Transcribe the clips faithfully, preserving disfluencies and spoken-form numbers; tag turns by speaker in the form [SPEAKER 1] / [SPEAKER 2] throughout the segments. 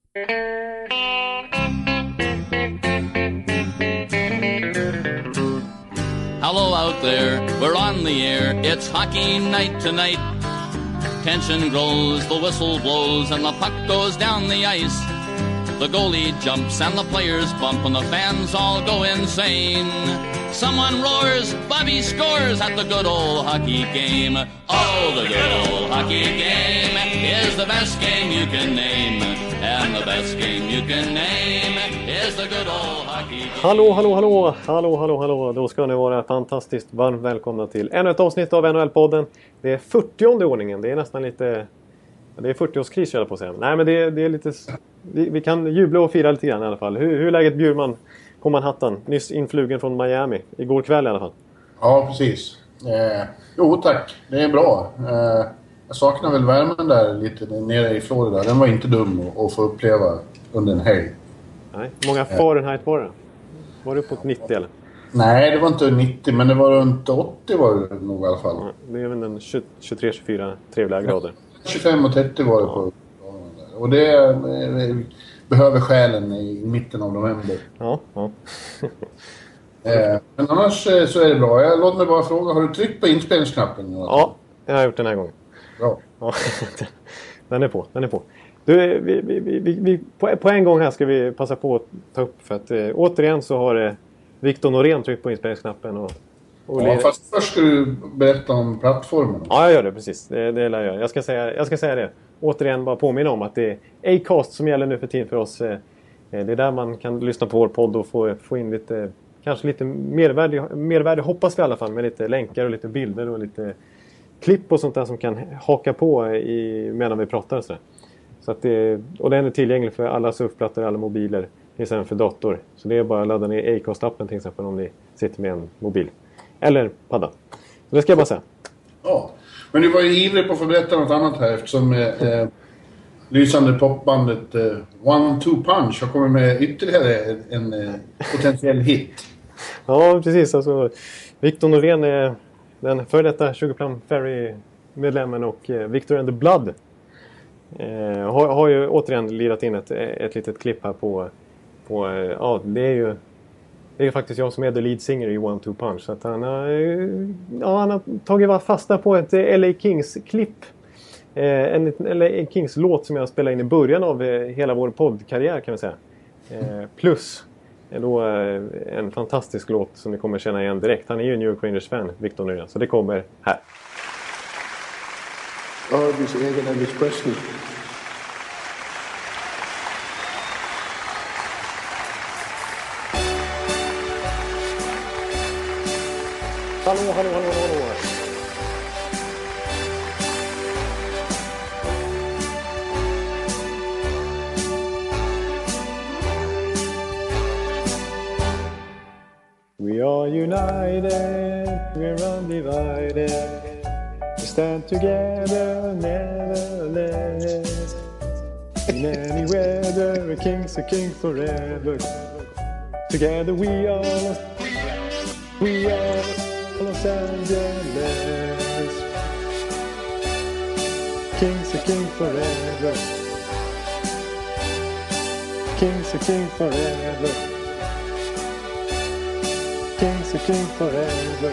[SPEAKER 1] Hello out there, we're on the air, it's hockey night tonight. Tension grows, the whistle blows, and the puck goes down the ice. The goalie jumps and the players bump and the fans all go insane. Someone roars, Bobby scores at the good old hockey game. Oh, the good old hockey game is the best game you can name. And the best game you can name is the good old hockey game.
[SPEAKER 2] Hallå, hallå, hallå, hallå, hallå, hallå. Då ska ni vara fantastiskt varmt välkomna till ännu ett avsnitt av N H L-podden. Det är fyrtionde ordningen, det är nästan lite... Det är fyrtioårskris jag på att säga. Nej, men det är, det är lite... Vi, vi kan jubla och fira lite grann i alla fall. Hur, hur är läget, Bjurman på Manhattan? Nyss influgen från Miami. Igår kväll i alla fall.
[SPEAKER 3] Ja, precis. Eh, jo, tack. Det är bra. Eh, jag saknar väl värmen där lite nere i Florida. Den var inte dum att, att få uppleva under en helg.
[SPEAKER 2] Nej, hur många Fahrenheit var det? Var det uppåt nittio eller?
[SPEAKER 3] Nej, det var inte nittio, men det var runt åttio var det nog i alla fall.
[SPEAKER 2] Ja, det är väl en tjugotre tjugofyra trevliga grader.
[SPEAKER 3] tjugofem och trettio var det på. Och det eh, behöver själen i mitten av november.
[SPEAKER 2] Ja, ja.
[SPEAKER 3] eh, men annars eh, så är det bra. Jag, låt mig bara fråga, har du tryckt på inspelningsknappen?
[SPEAKER 2] Ja, jag har gjort den här gången.
[SPEAKER 3] Bra.
[SPEAKER 2] Ja, den är på, den är på. Du, vi, vi, vi, vi, på, på en gång här ska vi passa på att ta upp för att eh, återigen så har eh, Victor Norén tryckt på inspelningsknappen och, och
[SPEAKER 3] ja, fast först ska du berätta om plattformen.
[SPEAKER 2] Ja, jag gör det precis. Det, det lär jag. Jag ska säga, jag ska säga det. Återigen bara påminna om att det är Acast som gäller nu för tiden för oss. Eh, det är där man kan lyssna på vår podd och få, få in lite, kanske lite mervärde, mervärde hoppas vi i alla fall, med lite länkar och lite bilder och lite klipp och sånt där som kan haka på i, medan vi pratar och sådär. Så att det, och den är tillgänglig för alla surfplattor, alla mobiler, finns även för dator. Så det är bara att ladda ner Acast-appen till exempel om ni sitter med en mobil. Eller padda. Så det ska jag bara säga.
[SPEAKER 3] Ja, men du var ju ivrig på att få berätta något annat här eftersom eh, lysande popbandet eh, One Two Punch har kommit med ytterligare en, en eh, potentiell hit.
[SPEAKER 2] Ja, precis. Alltså, Victor Norén är den före detta Sugar Plum Fairy-medlemmen och eh, Victor and the Blood eh, har, har ju återigen lirat in ett, ett litet klipp här på, på eh, ja, det är ju det är ju faktiskt jag som är the lead singer i One Two Punch. Så att han, har, ja, han har tagit fasta på ett L A Kings-klipp. Eh, en L A Kings-låt som jag spelade in i början av eh, hela vår poddkarriär kan vi säga. Eh, plus eh, då, eh, en fantastisk låt som ni kommer känna igen direkt. Han är ju en New York Rangers-fan, Victor Norén. Så det kommer här.
[SPEAKER 4] Elvis, egen Elvis Presley.
[SPEAKER 2] Hallå, hallå, hallå, hallå. We are united, we're undivided. We stand together, nevertheless. In any weather, a king's a king forever. Together we are, we are Los Angeles. King's a king forever. King's a king forever. King's a king forever.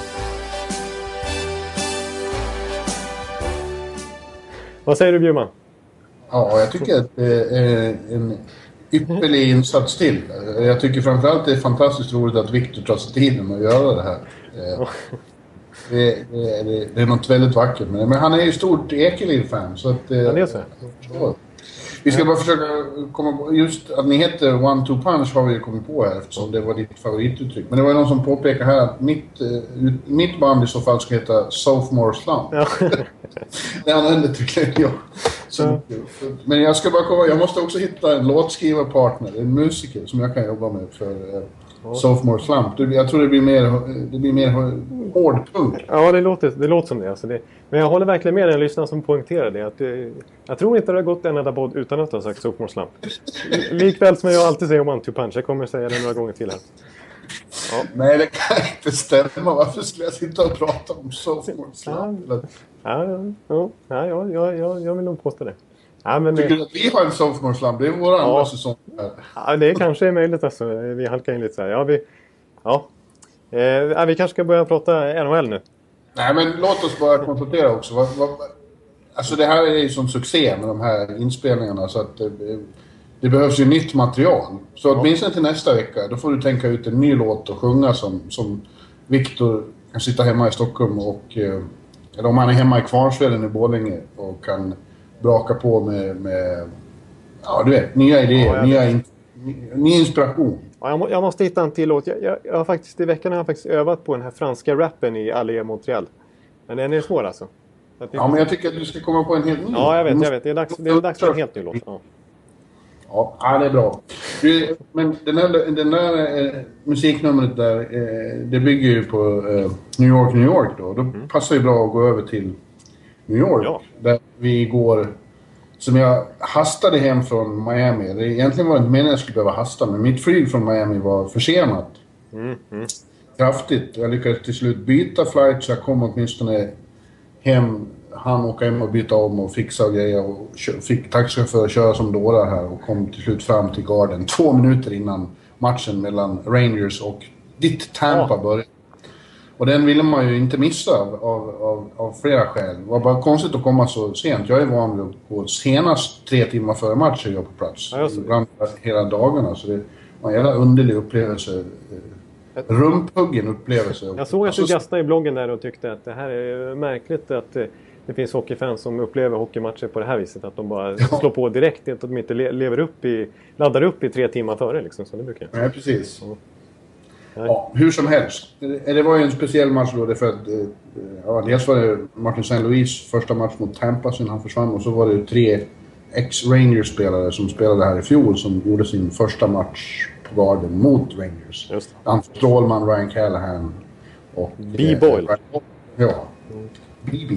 [SPEAKER 2] Vad säger du, Bjurman?
[SPEAKER 3] Ja, jag tycker att det är en ypperlig insats till. Jag tycker framförallt det är fantastiskt roligt att Victor tar sig tiden att göra det här. Det, det, det, det är något väldigt vackert med det. Men han är ju stort Ekeliv-fan. Så att,
[SPEAKER 2] ja, det är så.
[SPEAKER 3] Ja. Vi ska bara försöka komma på, just att ni heter One Two Punch har vi ju kommit på här eftersom det var ditt favorituttryck. Men det var ju någon som påpekar här att mitt, mitt band i så fall ska heta Sophomore Slump. Ja. Det använder tycker jag. Så, ja. Men jag ska bara komma, jag måste också hitta en låtskrivarpartner, en musiker som jag kan jobba med för ja. Sophomore Slump. Jag tror det blir mer, det blir mer hård punkt.
[SPEAKER 2] Ja, det låter, det låter som det, alltså det. Men jag håller verkligen med den lyssnaren som poängterar det. Att det jag tror inte det har gått en enda podd utan att ha sagt Sophomore Slump. Likväl som jag alltid säger om One Two Punch. Jag kommer säga det några gånger till här.
[SPEAKER 3] Ja. Nej, det kan inte stämma. Varför skulle jag sitta och prata om Sophomore Slump?
[SPEAKER 2] Ja, ja, ja, ja, ja, ja, jag vill nog påstå det. Ja, men,
[SPEAKER 3] Tycker du att vi har en sophomore slump? Det är vår andra
[SPEAKER 2] ja.
[SPEAKER 3] säsong.
[SPEAKER 2] Ja, det kanske är möjligt alltså. Vi halkar in lite så här. Ja, vi, ja. Eh, vi kanske ska börja prata N H L nu.
[SPEAKER 3] Nej, men låt oss bara konstatera också. Vad, vad, alltså det här är ju som succé med de här inspelningarna. Så att det, det behövs ju nytt material. Så ja. Åtminstone till nästa vecka, då får du tänka ut en ny låt och sjunga som, som Victor kan sitta hemma i Stockholm och... Eller om han är hemma i Kvarnsveden i Borlänge och kan braka på med... med ja, du vet, nya idéer, ja, nya in, ny, ny inspiration.
[SPEAKER 2] Ja, jag, må, jag måste hitta en till låt. Jag, jag, jag har faktiskt, i veckan har jag faktiskt övat på den här franska rappen i Allé Montreal. Men den är svår alltså.
[SPEAKER 3] Ja, men jag tycker att du ska komma på en helt ny.
[SPEAKER 2] Ja, jag vet, jag vet. Det är dags, det är dags för en helt ny låt. Ja.
[SPEAKER 3] Ja, det är bra. Du, men den där, den där eh, musiknumret där, eh, det bygger ju på eh, New York, New York då. Då mm. passar det bra att gå över till New York. Ja. Där vi går, som jag hastade hem från Miami. Det egentligen var det inte meningen att jag skulle behöva hasta, men mitt flyg från Miami var försenat. Mm. Mm. Kraftigt. Jag lyckades till slut byta flight så jag kom åtminstone hem. Han åka hem och byta om och fixa och grejer och fick taxichaufför köra som dårar här och kom till slut fram till Garden två minuter innan matchen mellan Rangers och ditt Tampa ja. började. Och den ville man ju inte missa av, av, av, av flera skäl. Det var bara konstigt att komma så sent. Jag är van vid att gå senast tre timmar före matchen jag på plats. Ja, ibland hela dagarna, så det var en jävla underlig upplevelse. Rumphuggen upplevelse.
[SPEAKER 2] Jag såg att du gastade i bloggen där och tyckte att det här är märkligt att det finns hockeyfans som upplever hockeymatcher på det här viset. Att de bara ja. slår på direkt. Att de inte lever upp i, laddar upp i tre timmar före. Liksom, så det brukar jag.
[SPEAKER 3] Ja, precis. Ja. Ja, hur som helst. Det var ju en speciell match då. För att, ja, dels var det Martin Saint Louis första match mot Tampa sen han försvann. Och så var det tre ex-Rangers-spelare som spelade här i fjol som gjorde sin första match på Garden mot Rangers. Just det. Anton Strålman, Ryan Callahan och...
[SPEAKER 2] B-Boyle.
[SPEAKER 3] Eh, ja. B B.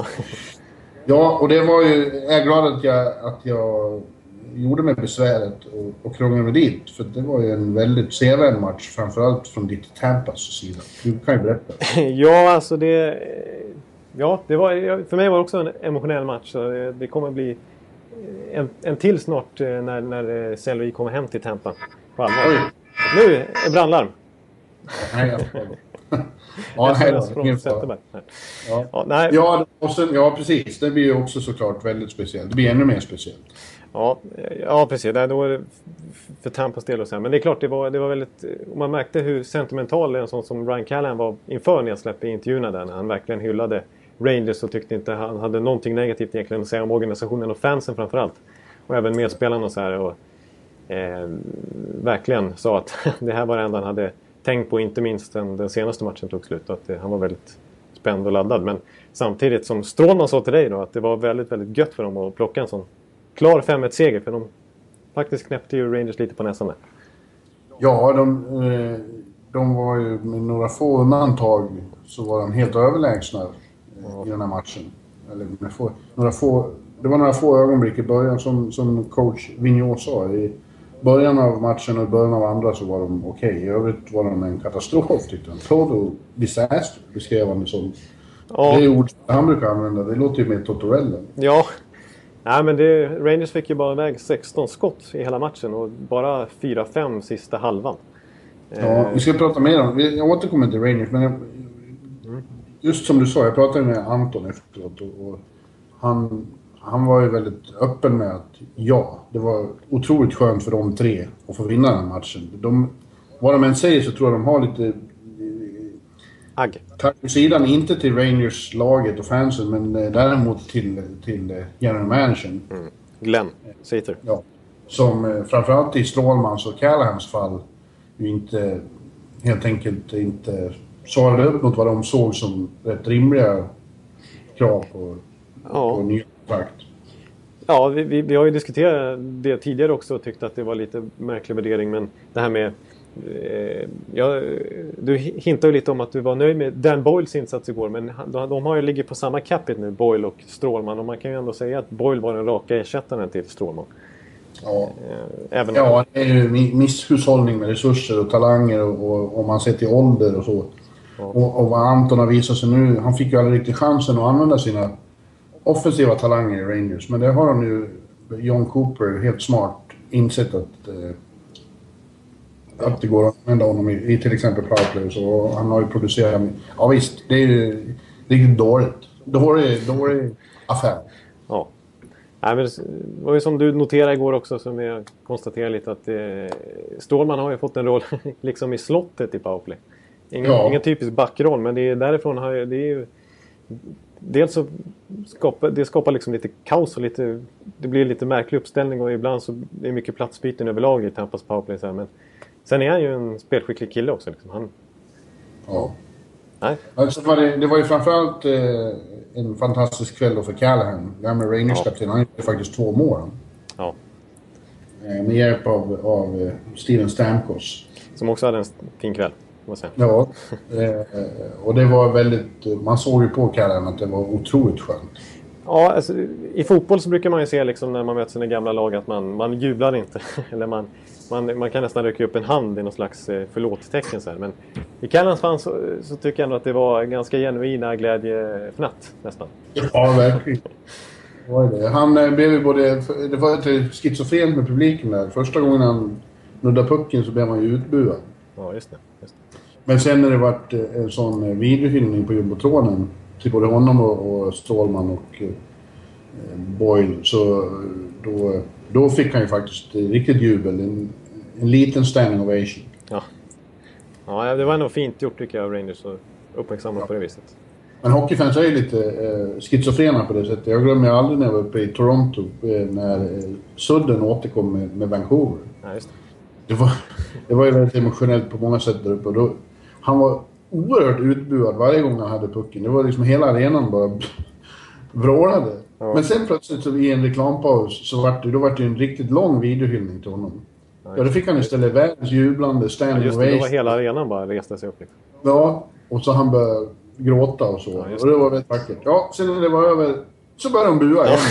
[SPEAKER 3] Ja, och det var ju... Jag är glad att jag, att jag gjorde mig besväret och, och krånglade med dit. För det var ju en väldigt sevärd match, framförallt från ditt Tampas sida. Du kan ju berätta.
[SPEAKER 2] Ja, alltså det... Ja, det var, för mig var det också en emotionell match. Så det, det kommer bli en, en till snart när, när Selvi kommer hem till Tampa. På allvar. Oj. Nu är brandlarm.
[SPEAKER 3] Nej, jag ja, nej,
[SPEAKER 2] från Zetterberg.
[SPEAKER 3] Ja. Ja, nej. Ja, och sen, ja, precis. Det blir ju också såklart väldigt speciellt. Det blir ännu mer speciellt.
[SPEAKER 2] Ja, ja precis. Det var det för Tampas del och så här. Men det är klart, det var, det var väldigt... Man märkte hur sentimental en sån som Ryan Callahan var inför nedsläpp i intervjuerna där. När han verkligen hyllade Rangers och tyckte inte han hade någonting negativt egentligen att säga om organisationen och fansen framförallt. Och även medspelarna och så här. Och, eh, verkligen sa att det här var det enda han hade tänkt på, inte minst den, den senaste matchen tog slut. Att det, han var väldigt spänd och laddad. Men samtidigt som Strålman sa till dig då, att det var väldigt, väldigt gött för dem att plocka en sån klar fem ett seger. För de faktiskt knäppte ju Rangers lite på näsan där.
[SPEAKER 3] Ja, de, de var ju med några få undantag så var de helt överlägsna ja. i den här matchen. Eller med få, några få, det var några få ögonblick i början som, som coach Vigneault sa. I början av matchen och i början av andra så var de okej. Okay. I övrigt var de en katastrof tyckte han. Total disaster beskrev han det som. Ja. Det är ord han brukar använda. Det låter ju mer Tortorella.
[SPEAKER 2] Ja. Nej, men det, Rangers fick ju bara iväg sexton skott i hela matchen och bara fyra fem sista halvan.
[SPEAKER 3] Ja, vi ska prata mer om... Jag återkommer till Rangers, men jag, just som du sa, jag pratade med Anton efteråt och, och han, han var ju väldigt öppen med att ja, det var otroligt skönt för de tre att få vinna den matchen. De, vad de än säger så tror jag de har lite...
[SPEAKER 2] Agg.
[SPEAKER 3] Tack för sidan, inte till Rangers-laget och fansen, men däremot till, till general managern.
[SPEAKER 2] Mm. Glenn Sater.
[SPEAKER 3] Ja. Som framförallt i Strålmans och Callahans fall ju inte, helt enkelt inte svarade upp mot vad de såg som rätt rimliga krav på, ja. på nya kontrakt.
[SPEAKER 2] Ja, vi, vi, vi har ju diskuterat det tidigare också och tyckt att det var lite märklig värdering, men det här med Ja, du hintar ju lite om att du var nöjd med Dan Boyles insats igår, men de, de har ju ligger på samma capita nu, Boyle och Strålman, och man kan ju ändå säga att Boyle var den raka ersättaren till Strålman.
[SPEAKER 3] Ja, Även ja om... det är ju misshushållning med resurser och talanger och, och, och man ser till ålder och så. Ja. Och, och vad Anton har visat sig nu, han fick ju aldrig riktigt chansen att använda sina offensiva talanger i Rangers, men det har han ju John Cooper helt smart insett att, eh, att det går att använda honom i, i till exempel powerplay. Så han har ju producerat... Ja visst, det är ju riktigt dåligt. Dålig, dålig affär.
[SPEAKER 2] Ja. Nej, men det var ju som du noterade igår också, som jag konstaterade lite, att eh, Stålman har ju fått en roll liksom i slottet i powerplay. Ingen,
[SPEAKER 3] Ja.
[SPEAKER 2] ingen typisk backroll, men det är därifrån har ju, det är ju... Dels så skapar det skapar liksom lite kaos och lite, det blir lite märklig uppställning, och ibland så är det mycket platsbyten överlag i Tampas powerplay så här, men sen är han ju en spelskicklig kille också liksom. Han...
[SPEAKER 3] Ja.
[SPEAKER 2] Nej.
[SPEAKER 3] Alltså, det, var det, det var ju framförallt eh, en fantastisk kväll då för Callahan. Gamla Rangers-kapten. Han gjorde faktiskt två mål.
[SPEAKER 2] Ja.
[SPEAKER 3] Eh, med hjälp av, av eh, Steven Stamkos.
[SPEAKER 2] Som också hade en fin kväll, måste jag säga.
[SPEAKER 3] Ja. Eh, och det var väldigt... Man såg ju på Callahan att det var otroligt skönt.
[SPEAKER 2] Ja, alltså, i fotboll så brukar man ju se liksom, när man möter sina gamla lag att man, man jublar inte. Eller man, man, man kan nästan rycka upp en hand i någon slags eh, förlåt-tecken. Så här. Men i Callans fall så, så tycker jag ändå att det var ganska genuina glädjefnatt nästan.
[SPEAKER 3] Ja, verkligen. Det var det. Han eh, blev ju både... Det var lite schizofrent med publiken där. Första gången han nuddade pucken så blev han ju utbuad.
[SPEAKER 2] Ja, just det. Just det.
[SPEAKER 3] Men sen när det varit eh, en sån eh, videohyllning på jumbotronen till både honom och, och Stålman och eh, Boyle, så då, då fick han ju faktiskt eh, riktigt jubel. En, en liten standing ovation.
[SPEAKER 2] Ja. Ja, det var ändå fint gjort tycker jag av Rangers att uppmärksamma
[SPEAKER 3] Ja.
[SPEAKER 2] på det viset.
[SPEAKER 3] Men hockeyfans är ju lite eh, schizofrena på det sättet. Jag glömmer aldrig när jag var uppe i Toronto eh, när eh, Sudden återkom med, med Vancouver.
[SPEAKER 2] Ja, just det.
[SPEAKER 3] Det var, det var ju väldigt emotionellt på många sätt där uppe. Och då, han var oerhört utbuad varje gång han hade pucken. Det var liksom hela arenan bara vrålade.
[SPEAKER 2] Ja.
[SPEAKER 3] Men sen plötsligt så i en reklampaus så var det, då var det en riktigt lång videohyllning till honom. Ja, då fick han istället världens jublande
[SPEAKER 2] Ja,
[SPEAKER 3] standing
[SPEAKER 2] just det, då var
[SPEAKER 3] ovation.
[SPEAKER 2] hela arenan bara reste sig upp. Liksom.
[SPEAKER 3] Ja, och så han började gråta och så.
[SPEAKER 2] Ja, just
[SPEAKER 3] och det var väldigt vackert. Ja, sen när det var över så började de bua igen.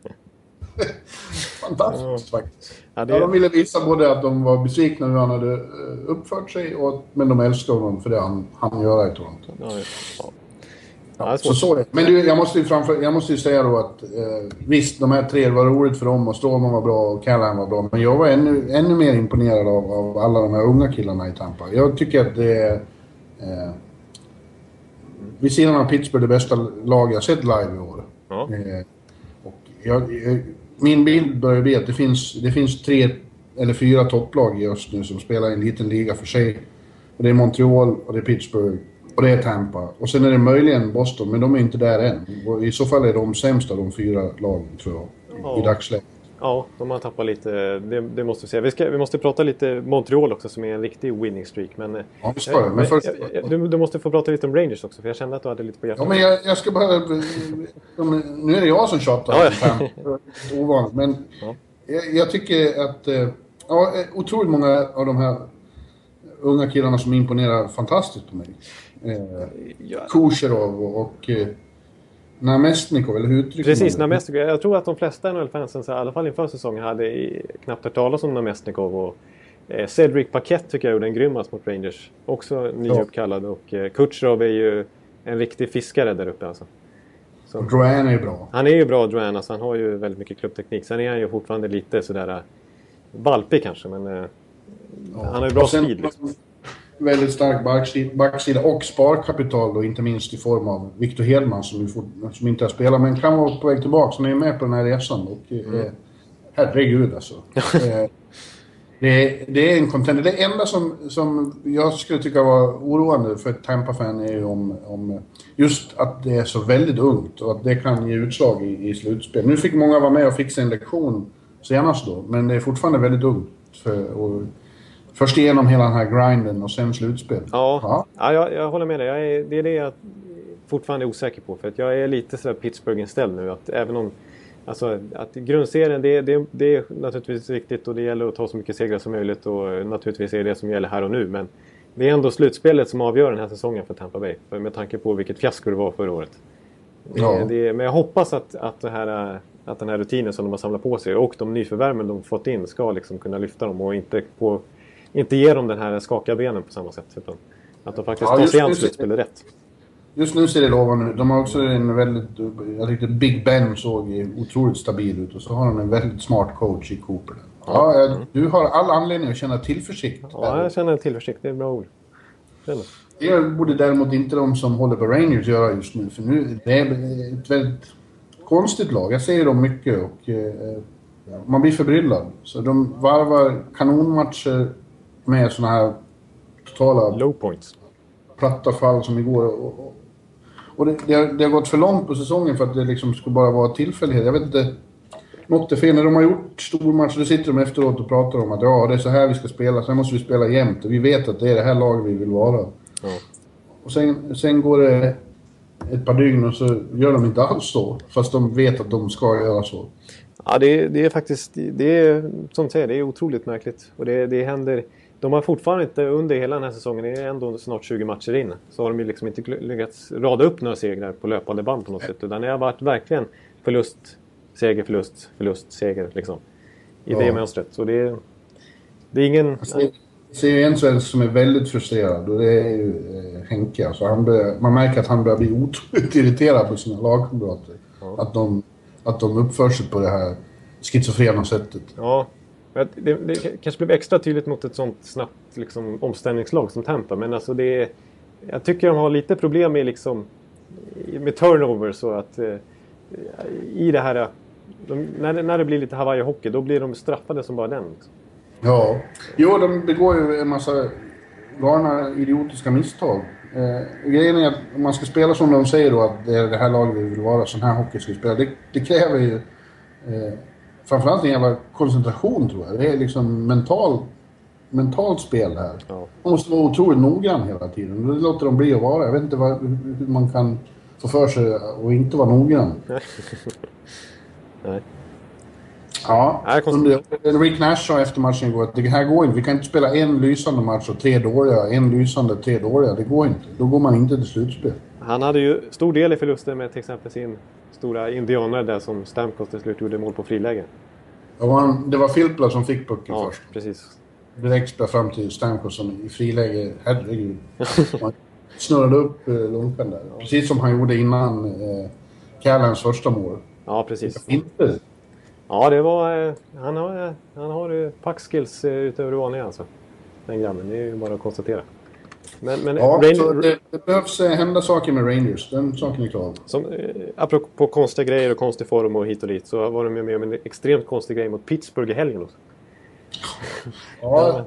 [SPEAKER 3] Fantastiskt faktiskt.
[SPEAKER 2] Ja, det...
[SPEAKER 3] Ja, de ville visa både att de var besvikna hur han hade eh, uppfört sig, och, men de älskade honom för det han, han gör i Toronto.
[SPEAKER 2] Ja, just det. Ja. Ja,
[SPEAKER 3] Ja,
[SPEAKER 2] det är
[SPEAKER 3] så
[SPEAKER 2] svårt.
[SPEAKER 3] så är det. Men du, jag måste ju framför, jag måste ju säga då att eh, visst, de här tre var roligt för dem, och Stålman var bra och Callahan var bra, men jag var ännu, ännu mer imponerad av, av alla de här unga killarna i Tampa. Jag tycker att det är eh, vid sidan av Pittsburgh det bästa lag jag sett live i år.
[SPEAKER 2] Ja.
[SPEAKER 3] Eh, och jag, jag, min bild börjar bli att det finns, det finns tre eller fyra topplag i öst nu som spelar i en liten liga för sig. Och det är Montreal och det är Pittsburgh och det är Tampa. Och sen är det möjligen Boston, men de är inte där än. Och i så fall är de sämsta de fyra lagen, tror jag, i,
[SPEAKER 2] Ja.
[SPEAKER 3] i dagsläget.
[SPEAKER 2] Ja, de har tappat lite. Det, det måste vi säga. Vi, ska, vi måste prata lite Montreal också, som är en riktig winning streak. Men,
[SPEAKER 3] Ja, vi ska det. Men först...
[SPEAKER 2] jag, jag, du, du måste få prata lite om Rangers också, för jag kände att du hade lite på hjärtat.
[SPEAKER 3] Ja, men jag, jag ska bara... Nu är det jag som tjatar.
[SPEAKER 2] Ja,
[SPEAKER 3] ja. Ovanligt. Men
[SPEAKER 2] Ja.
[SPEAKER 3] jag, jag tycker att... Ja, otroligt många av de här unga killarna som imponerar fantastiskt på mig. Eh,
[SPEAKER 2] Ja.
[SPEAKER 3] Kucherov och... och eh, Namestnikov, eller hur uttrycker
[SPEAKER 2] Precis,
[SPEAKER 3] man det?
[SPEAKER 2] Namestnikov. Jag tror att de flesta N H L-fansen, så i alla fall inför säsongen, hade i, knappt hört talas om Namestnikov. Och, eh, Cedric Paquette tycker jag gjorde en grym match mot Rangers. Också nyuppkallad. Och eh, Kucherov är ju en riktig fiskare där uppe alltså. Så,
[SPEAKER 3] Och Drouin är bra.
[SPEAKER 2] han är ju bra, Drouin. Alltså, han har ju väldigt mycket klubbteknik. Sen är han ju fortfarande lite sådär uh, valpig kanske, men uh,
[SPEAKER 3] Ja.
[SPEAKER 2] han har ju bra
[SPEAKER 3] Och sen-
[SPEAKER 2] speed liksom.
[SPEAKER 3] Väldigt stark backsida, backsida och sparkapital då, inte minst i form av Victor Hedman som, ju fort, som inte har spelat men kan vara på väg tillbaka. Så han är med på den här resan. Och,
[SPEAKER 2] Mm.
[SPEAKER 3] eh, herregud alltså. eh, det, det är en contender. Det enda som, som jag skulle tycka var oroande för ett Tampa-fan är ju om, om just att det är så väldigt ungt och att det kan ge utslag i, i slutspel. Nu fick många vara med och fixa en lektion senast då, men det är fortfarande väldigt ungt. För, och, först igenom hela den här grinden och sen slutspel.
[SPEAKER 2] Ja,
[SPEAKER 3] Ja.
[SPEAKER 2] ja jag, jag håller med dig. Jag är, det är det jag fortfarande är osäker på. För att jag är lite sådär Pittsburgh-inställd nu. Att även om... Alltså, att grundserien, det, det, det är naturligtvis viktigt och det gäller att ta så mycket segrar som möjligt. Och naturligtvis är det det som gäller här och nu. Men det är ändå slutspelet som avgör den här säsongen för Tampa Bay. För med tanke på vilket fiasko det var förra året. Det,
[SPEAKER 3] Ja.
[SPEAKER 2] det, men jag hoppas att, att, det här, att den här rutinen som de har samlat på sig och de nyförvärven de fått in ska liksom kunna lyfta dem och inte på... Inte ge dem den här skaka benen på samma sätt. Utan att de faktiskt
[SPEAKER 3] Ja,
[SPEAKER 2] tar
[SPEAKER 3] just-
[SPEAKER 2] sig an
[SPEAKER 3] just-
[SPEAKER 2] slutspelet rätt.
[SPEAKER 3] just nu ser det lovande ut. De har också en väldigt... Jag tyckte Big Ben såg otroligt stabil ut. Och så har de en väldigt smart coach i Cooper. Ja, mm. Du har all anledning att känna tillförsikt.
[SPEAKER 2] Ja, jag känner tillförsikt. Det är bra ord.
[SPEAKER 3] Det borde däremot inte de som håller på Rangers göra just nu. För nu det är ett väldigt konstigt lag. Jag ser dem mycket och eh, man blir förbryllad. Så de varvar kanonmatcher med såna här totala...
[SPEAKER 2] low points.
[SPEAKER 3] Platta fall som igår. Och, och, och det, det, har, det har gått för långt på säsongen för att det liksom skulle bara vara tillfällighet. Jag vet inte... Något är fel. När de har gjort stor match så sitter de efteråt och pratar om att ja, det är så här vi ska spela. Sen måste vi spela jämnt. Och vi vet att det är det här laget vi vill vara.
[SPEAKER 2] Ja. Och
[SPEAKER 3] sen, sen går det ett par dygn och så gör de inte alls så. Fast de vet att de ska göra så.
[SPEAKER 2] Ja, det, det är faktiskt... Det är, som du säger, det är otroligt märkligt. Och det, det händer... De har fortfarande inte under hela den här säsongen, det är ändå snart tjugo matcher in, så har de ju liksom inte lyckats rada upp några segrar på löpande band på något sätt. Utan det har varit verkligen förlust, seger, förlust, förlust, seger liksom. I ja. det mönstret. Så det är, det är ingen...
[SPEAKER 3] Jag ser, ser en svensk som är väldigt frustrerad och det är ju eh, Henke. Alltså han börjar, man märker att han börjar bli otroligt irriterad på sina lagkamrater. Ja. Att, de, att de uppför sig på det här schizofrena sättet.
[SPEAKER 2] Ja. Det, det kanske blev extra tydligt mot ett sånt snabbt liksom, omställningslag som Tampa. Men alltså det är, jag tycker de har lite problem med, liksom, med turnover. Så att eh, i det här... De, när, det, när det blir lite Hawaii-hockey, då blir de straffade som bara den. Liksom.
[SPEAKER 3] Ja, jo, de begår ju en massa galna idiotiska misstag. Eh, grejen är att om man ska spela som de säger då, att det är det här laget vi vill vara, sån här hockey ska vi spela. Det, det kräver ju... Eh, framförallt en jävla koncentration tror jag. Det är liksom mental, mentalt spel här. Ja. Man måste vara otroligt noggrann hela tiden. Det låter de bli att vara. Jag vet inte vad, hur man kan få för sig och inte vara noggrann.
[SPEAKER 2] Nej.
[SPEAKER 3] Ja, under, Rick Nash sa efter matchen igår att det här går inte. Vi kan inte spela en lysande match och tre dåliga. En lysande, tre dåliga. Det går inte. Då går man inte till slutspel.
[SPEAKER 2] Han hade ju stor del i förlusten med till exempel sin stora indianer där som Stamkos till slut gjorde mål på friläge.
[SPEAKER 3] Ja, han, det var Filppula som fick pucken
[SPEAKER 2] ja,
[SPEAKER 3] först.
[SPEAKER 2] Precis.
[SPEAKER 3] Direkt spelade fram till Stamkos som i friläge, herregud. Han snurrade upp eh, lunkan där. Ja. Precis som han gjorde innan eh, Callans första mål.
[SPEAKER 2] Ja, precis.
[SPEAKER 3] Inte.
[SPEAKER 2] Ja, det var... Eh, han har, eh, han har eh, packskills eh, utöver det vanliga alltså. Den grabben, det är ju bara att konstatera. Men, men
[SPEAKER 3] ja,
[SPEAKER 2] Rain...
[SPEAKER 3] så det, det behövs hända saker med Rangers. Den saken är klar.
[SPEAKER 2] Som, eh, apropå konstiga grejer och konstig form och hit och dit, så var de med om en extremt konstig grej mot Pittsburgh i helgen också.
[SPEAKER 3] Ja,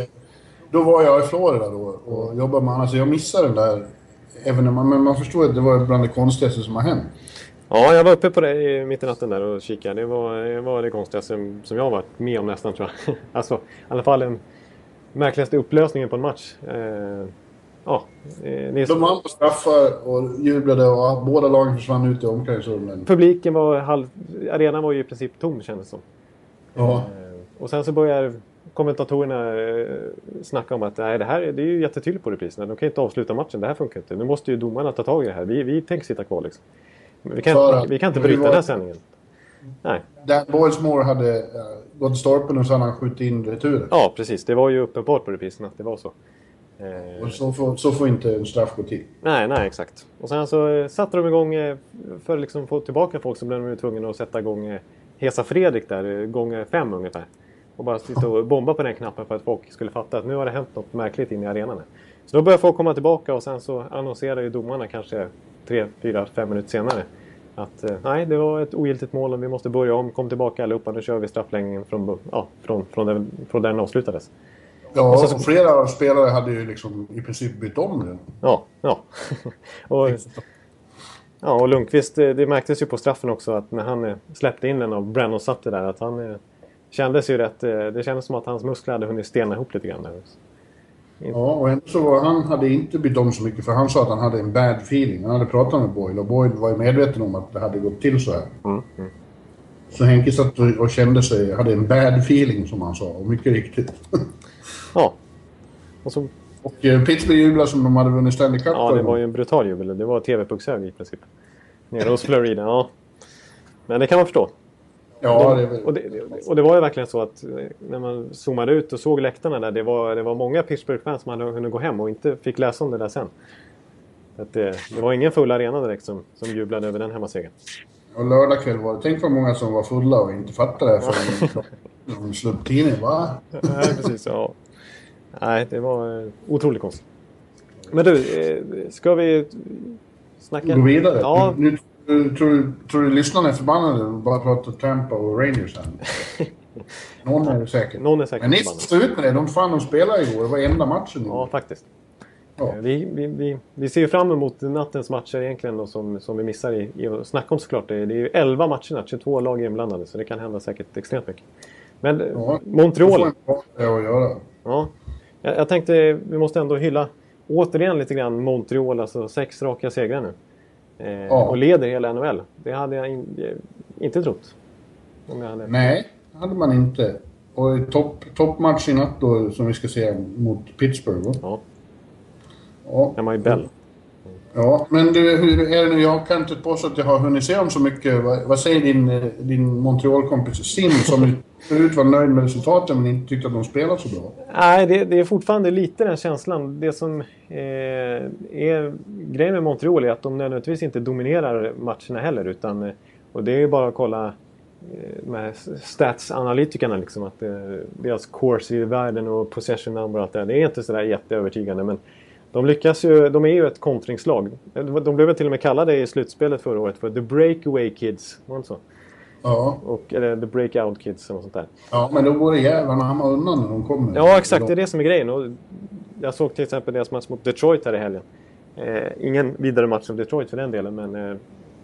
[SPEAKER 3] då var jag i Florida då och jobbade med annars. Jag missade den där evenemanget, men man förstår att det var bland det konstigaste som har hänt.
[SPEAKER 2] Ja, jag var uppe på det i mitt i natten där och kikade. Det var det, var det konstigaste som, som jag har varit med om nästan, tror jag. Alltså, i alla fall den märkligaste upplösningen på en match. Eh, ja, det är så...
[SPEAKER 3] De vann på straffar och jublade och båda lagen försvann ut i omklädningsrummet.
[SPEAKER 2] Publiken var halv... Arenan var ju i princip tom, kändes som.
[SPEAKER 3] Ja.
[SPEAKER 2] Eh, och sen så börjar kommentatorerna eh, snacka om att nej, det här det är ju jättetydligt på repriserna. De kan inte avsluta matchen, det här funkar inte. Nu måste ju domarna ta tag i det här. Vi, vi tänker sitta kvar liksom. Vi kan, inte, vi kan inte bryta var... den här sändningen. Nej.
[SPEAKER 3] Dan Boylsmore hade uh, gått i stolpen och så hade han skjutit in returen.
[SPEAKER 2] Ja, precis. Det var ju uppenbart på reprisen att det var så.
[SPEAKER 3] Eh... Och så får, så får inte en straff gå till.
[SPEAKER 2] Nej, nej, exakt. Och sen så eh, satte de igång eh, för att liksom få tillbaka folk, så blev de ju tvungna att sätta igång eh, Hesa Fredrik där, eh, gånger fem ungefär. Och bara sitta och bomba på den knappen för att folk skulle fatta att nu har det hänt något märkligt in i arenan. Så då började folk komma tillbaka och sen så annonserade ju domarna kanske tre, fyra, fem minuter senare att eh, nej, det var ett ogiltigt mål och vi måste börja om, kom tillbaka allihopa, nu kör vi straffläggningen från, ja, från, från, den, från där den avslutades.
[SPEAKER 3] Ja, och, så, och flera spelare hade ju liksom i princip bytt om den.
[SPEAKER 2] Ja, ja. och, ja, och Lundqvist, det, det märktes ju på straffen också att när han släppte in den och Brennan satte där, att han kändes ju rätt, det kändes som att hans muskler hade hunnit stena ihop lite grann där.
[SPEAKER 3] Ja, och ändå så var, han hade inte bytt om så mycket, för han sa att han hade en bad feeling. Han hade pratat med Boyle och Boyle var ju medveten om att det hade gått till så här.
[SPEAKER 2] Mm, mm.
[SPEAKER 3] Så Henke satt och, och kände sig, hade en bad feeling som han sa, och mycket riktigt.
[SPEAKER 2] Ja. Och, så...
[SPEAKER 3] och eh, Pittsburgh jublade som de hade vunnit Stanley Cup.
[SPEAKER 2] Ja, det var ju en brutal jubel. Det var tv-puckshög i princip. Nere hos Florida, ja. Men det kan man förstå.
[SPEAKER 3] Ja,
[SPEAKER 2] det,
[SPEAKER 3] det,
[SPEAKER 2] och, det, och det var ju verkligen så att när man zoomade ut och såg läktarna där, det var, det var många Pittsburgh-fans som hade hunnit gå hem och inte fick läsa om det där sen. Att det, det var ingen full arena direkt som, som jublade över den hemmasegern.
[SPEAKER 3] Och lördag kväll var det. Tänk vad många som var fulla och inte fattade det förrän de slog upp tidningen, va?
[SPEAKER 2] Nej, precis. Ja. Nej, det var eh, otroligt konstigt. Men du, eh, ska vi snacka?
[SPEAKER 3] Gå vidare.
[SPEAKER 2] Ja.
[SPEAKER 3] Nu, nu, tror, du, tror du lyssnarna är förbannade och bara pratar Tampa och Rangers här? Någon är det säkert.
[SPEAKER 2] Någon är säkert
[SPEAKER 3] Men ni
[SPEAKER 2] förbannad.
[SPEAKER 3] stod ut med det. De fan de spelade igår. Det var enda matchen igår.
[SPEAKER 2] Ja, faktiskt.
[SPEAKER 3] Ja.
[SPEAKER 2] Vi, vi, vi, vi ser ju fram emot nattens matcher egentligen då, som, som vi missar i, i att snacka om såklart. Det är, det är ju elva matcher, tjugotvå lag inblandade, så det kan hända säkert extremt mycket. Men
[SPEAKER 3] Ja.
[SPEAKER 2] Montreal.
[SPEAKER 3] Det får en att göra.
[SPEAKER 2] Ja, jag, jag tänkte vi måste ändå hylla återigen lite grann Montreal, alltså sex raka segrar nu. Eh,
[SPEAKER 3] Ja.
[SPEAKER 2] Och leder hela N H L. Det hade jag in, inte trott. Om jag hade...
[SPEAKER 3] Nej, det hade man inte. Och topp, toppmatch i natt då, som vi ska se mot Pittsburgh. Va?
[SPEAKER 2] Ja,
[SPEAKER 3] Ja.
[SPEAKER 2] hemma i Bell.
[SPEAKER 3] Ja, men du, hur är det nu? Jag kan inte påstå att jag har hunnit se dem så mycket. Vad, vad säger din, din Montreal-kompis Sim, som förut var nöjd med resultaten men inte tyckte att de spelade så bra?
[SPEAKER 2] Nej, det, det är fortfarande lite den känslan. Det som eh, är grejen med Montreal är att de nödvändigtvis inte dominerar matcherna heller. Utan, eh, och det är ju bara att kolla eh, med stats-analytikerna. Liksom, att eh, deras course i världen och possession number och allt det där. Det är inte sådär jätteövertygande. Men de lyckas ju, de är ju ett kontringslag. De blev till och med kallade i slutspelet förra året för The Breakaway Kids. Var det inte så?
[SPEAKER 3] Ja.
[SPEAKER 2] Och, eller The Breakout Kids eller något sånt där.
[SPEAKER 3] Ja, men då går det jävlarna hamma undan när de kommer.
[SPEAKER 2] Ja, exakt. Det är det som är grejen. Och jag såg till exempel deras match mot Detroit här i helgen. Eh, ingen vidare match av Detroit för den delen, men eh,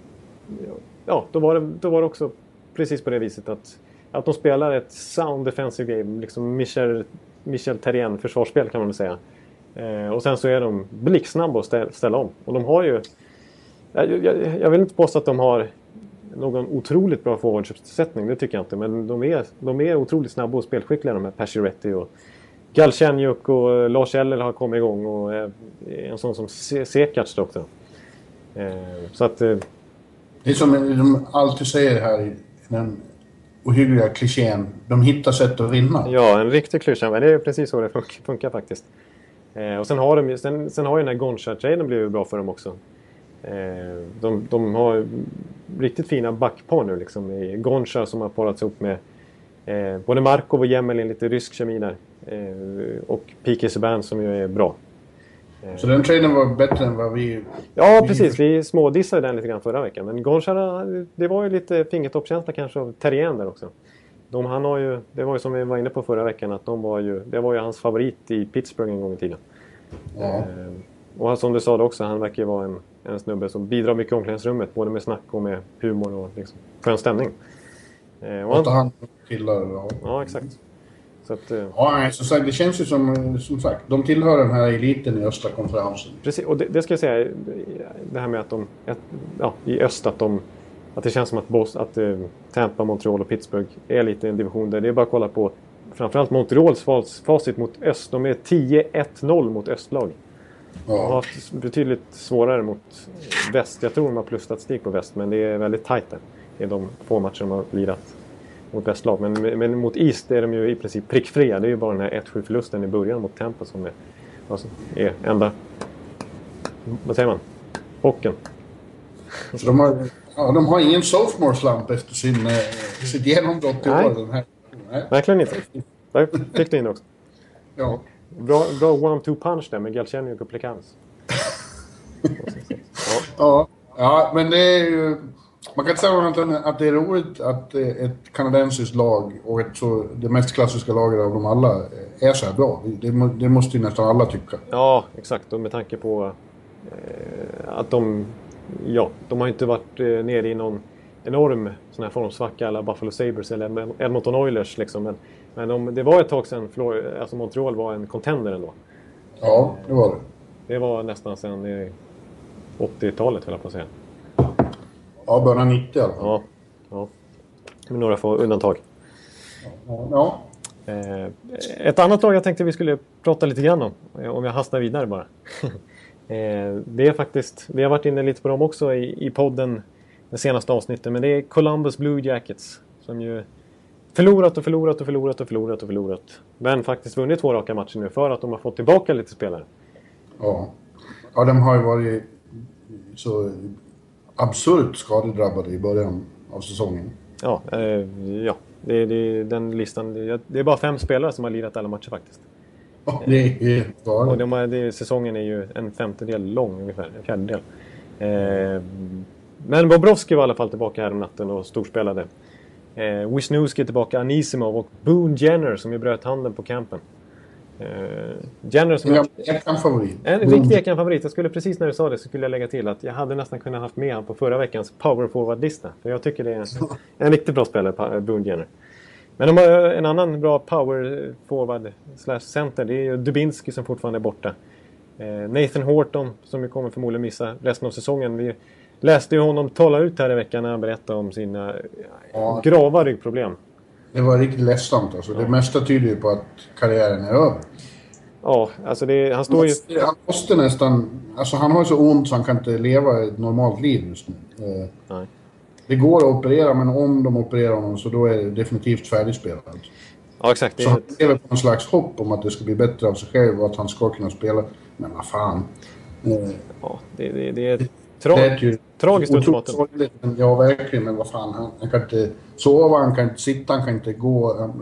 [SPEAKER 2] ja, då var, det, då var det också precis på det viset att, att de spelar ett sound defensive game. Liksom Michel, Michel Therrien försvarsspel kan man väl säga. Eh, och sen så är de blixtsnabba att ställa, ställa om. Och de har ju... Jag, jag, jag vill inte påstå att de har någon otroligt bra forwardsuppsättning, det tycker jag inte. Men de är, de är otroligt snabba och spelskickliga, de här Pacioretty och Galchenyuk och Lars Eller har kommit igång och eh, en sån som Sekac också. Eh, så att... Eh,
[SPEAKER 3] Det är som de alltid säger här i den ohyggliga klichén. De hittar sätt att vinna.
[SPEAKER 2] ja, en riktig klyscha, men det är precis så det funkar, funkar faktiskt. Eh, och sen har, de, sen, sen har ju den här Gonchar-traden blivit bra för dem också. Eh, de, de har riktigt fina backpar nu liksom. I Gonchar som har parats upp med eh, både Markov och Jemelin, lite rysk kemi där. Eh, och P K Subban som ju är bra. Eh,
[SPEAKER 3] Så den traden var bättre än vad vi...
[SPEAKER 2] ja,
[SPEAKER 3] vi
[SPEAKER 2] precis. Vi smådissade den lite grann förra veckan. Men Gonchar, det var ju lite fingertoppkänsla kanske av Therrien där också. De, han har ju, det var ju som vi var inne på förra veckan, att de var ju, det var ju hans favorit i Pittsburgh en gång i tiden.
[SPEAKER 3] Ja.
[SPEAKER 2] Eh, och som du sa det också, han verkar ju vara en, en snubbe som bidrar mycket i omklädningsrummet, både med snack och med humor och liksom, skön stämning. Eh, och
[SPEAKER 3] Och ta
[SPEAKER 2] han,
[SPEAKER 3] hand om killar. Ja,
[SPEAKER 2] ja, exakt. Så att, eh,
[SPEAKER 3] ja nej, som sagt, det känns ju som, som sagt, de tillhör den här eliten i östra konferensen.
[SPEAKER 2] precis, och det, det ska jag säga, det här med att de, ett, ja, i öst att de, att det känns som att, Bos, att eh, Tampa, Montreal och Pittsburgh är lite en division där. Det är bara att kolla på framförallt Montreals facit mot öst. De är tio ett noll mot östlag. De har
[SPEAKER 3] Ja.
[SPEAKER 2] haft betydligt svårare mot väst. Jag tror de har plusstatistik på väst, men det är väldigt tajt där. Det är de få matcher de har lirat mot västlag. Men, men mot East är de ju i princip prickfria. Det är ju bara den här ett sju förlusten i början mot Tampa som är, alltså, är enda... Vad säger man? Bocken.
[SPEAKER 3] Så de har, ja, de har ingen sophomore slump efter sin, eh, sitt genombrott i
[SPEAKER 2] Nej.
[SPEAKER 3] år. Den här. Nej.
[SPEAKER 2] Verkligen inte. Där fick du in också.
[SPEAKER 3] Ja.
[SPEAKER 2] Bra, bra one-two punch där med Galchenyuk och Plekanec.
[SPEAKER 3] Ja. Ja, men det är ju... Man kan inte säga annat än att det är roligt att ett kanadensiskt lag och ett så, det mest klassiska laget av dem alla är så här bra. Det, må, det måste ju nästan alla tycka.
[SPEAKER 2] Ja, exakt. Och med tanke på eh, att de... Ja, de har inte varit eh, nere i någon enorm sån här formsvacka eller Buffalo Sabres eller Edmonton Oilers liksom. Men, men de, det var ett tag sedan Flor- alltså Montreal var en contender ändå.
[SPEAKER 3] Ja, det var det.
[SPEAKER 2] Det var nästan sedan eh, åttiotalet höll jag på att säga.
[SPEAKER 3] Ja, början nittio i alla fall.
[SPEAKER 2] Ja, ja. Med några få undantag.
[SPEAKER 3] Ja. Ja.
[SPEAKER 2] Eh, ett annat lag jag tänkte vi skulle prata lite grann om. Om jag hastar vidare bara. eh, det är faktiskt, vi har varit inne lite på dem också i, i podden det senaste avsnittet. Men det är Columbus Blue Jackets. Som ju förlorat och förlorat och förlorat och förlorat och förlorat. Men faktiskt vunnit två raka matcher nu för att de har fått tillbaka lite spelare.
[SPEAKER 3] Ja. Ja, de har ju varit så absurt skadedrabbade i början av säsongen.
[SPEAKER 2] Ja, eh, ja. Det, det, den listan, det, det är bara fem spelare som har lirat alla matcher faktiskt.
[SPEAKER 3] Ja, det är galet.
[SPEAKER 2] Och de har, det, säsongen är ju en femtedel lång ungefär, en fjärdedel. Eh, men Bobrovski var i alla fall tillbaka här om natten och storspelade. Eh, Wisniewski är tillbaka, Anisimov och Boone Jenner som ju bröt handen på campen. Eh, Jenner som
[SPEAKER 3] en Ekan-favorit.
[SPEAKER 2] En riktig Ekan-favorit. Jag skulle precis när du sa det så skulle jag lägga till att jag hade nästan kunnat haft med han på förra veckans power forward-lista. För jag tycker det är en, en riktigt bra spelare, Boone Jenner. Men de har en annan bra power forward slash center. Det är ju Dubinsky som fortfarande är borta. Eh, Nathan Horton som ju kommer förmodligen missa resten av säsongen. Vi läste ju honom tala ut här i veckan när han berättade om sina ja. grava ryggproblem.
[SPEAKER 3] Det var riktigt ledsamt alltså. Det mesta tyder ju på att karriären är över.
[SPEAKER 2] Ja, alltså det, han står ju...
[SPEAKER 3] Han måste nästan... Alltså han har så ont så han kan inte leva ett normalt liv just nu. Eh,
[SPEAKER 2] Nej.
[SPEAKER 3] Det går att operera, men om de opererar honom så då är det definitivt färdigspelat.
[SPEAKER 2] Ja, exakt. Det
[SPEAKER 3] så
[SPEAKER 2] är
[SPEAKER 3] han lever på en slags hopp om att det ska bli bättre av sig själv och att han ska kunna spela. Men vad fan. Eh,
[SPEAKER 2] ja, det, det, det är ett tra- det är ju tragiskt ultimatum.
[SPEAKER 3] Ja, verkligen. Men vad fan. Han, han kan inte sova, han kan inte sitta, han kan inte gå... Han,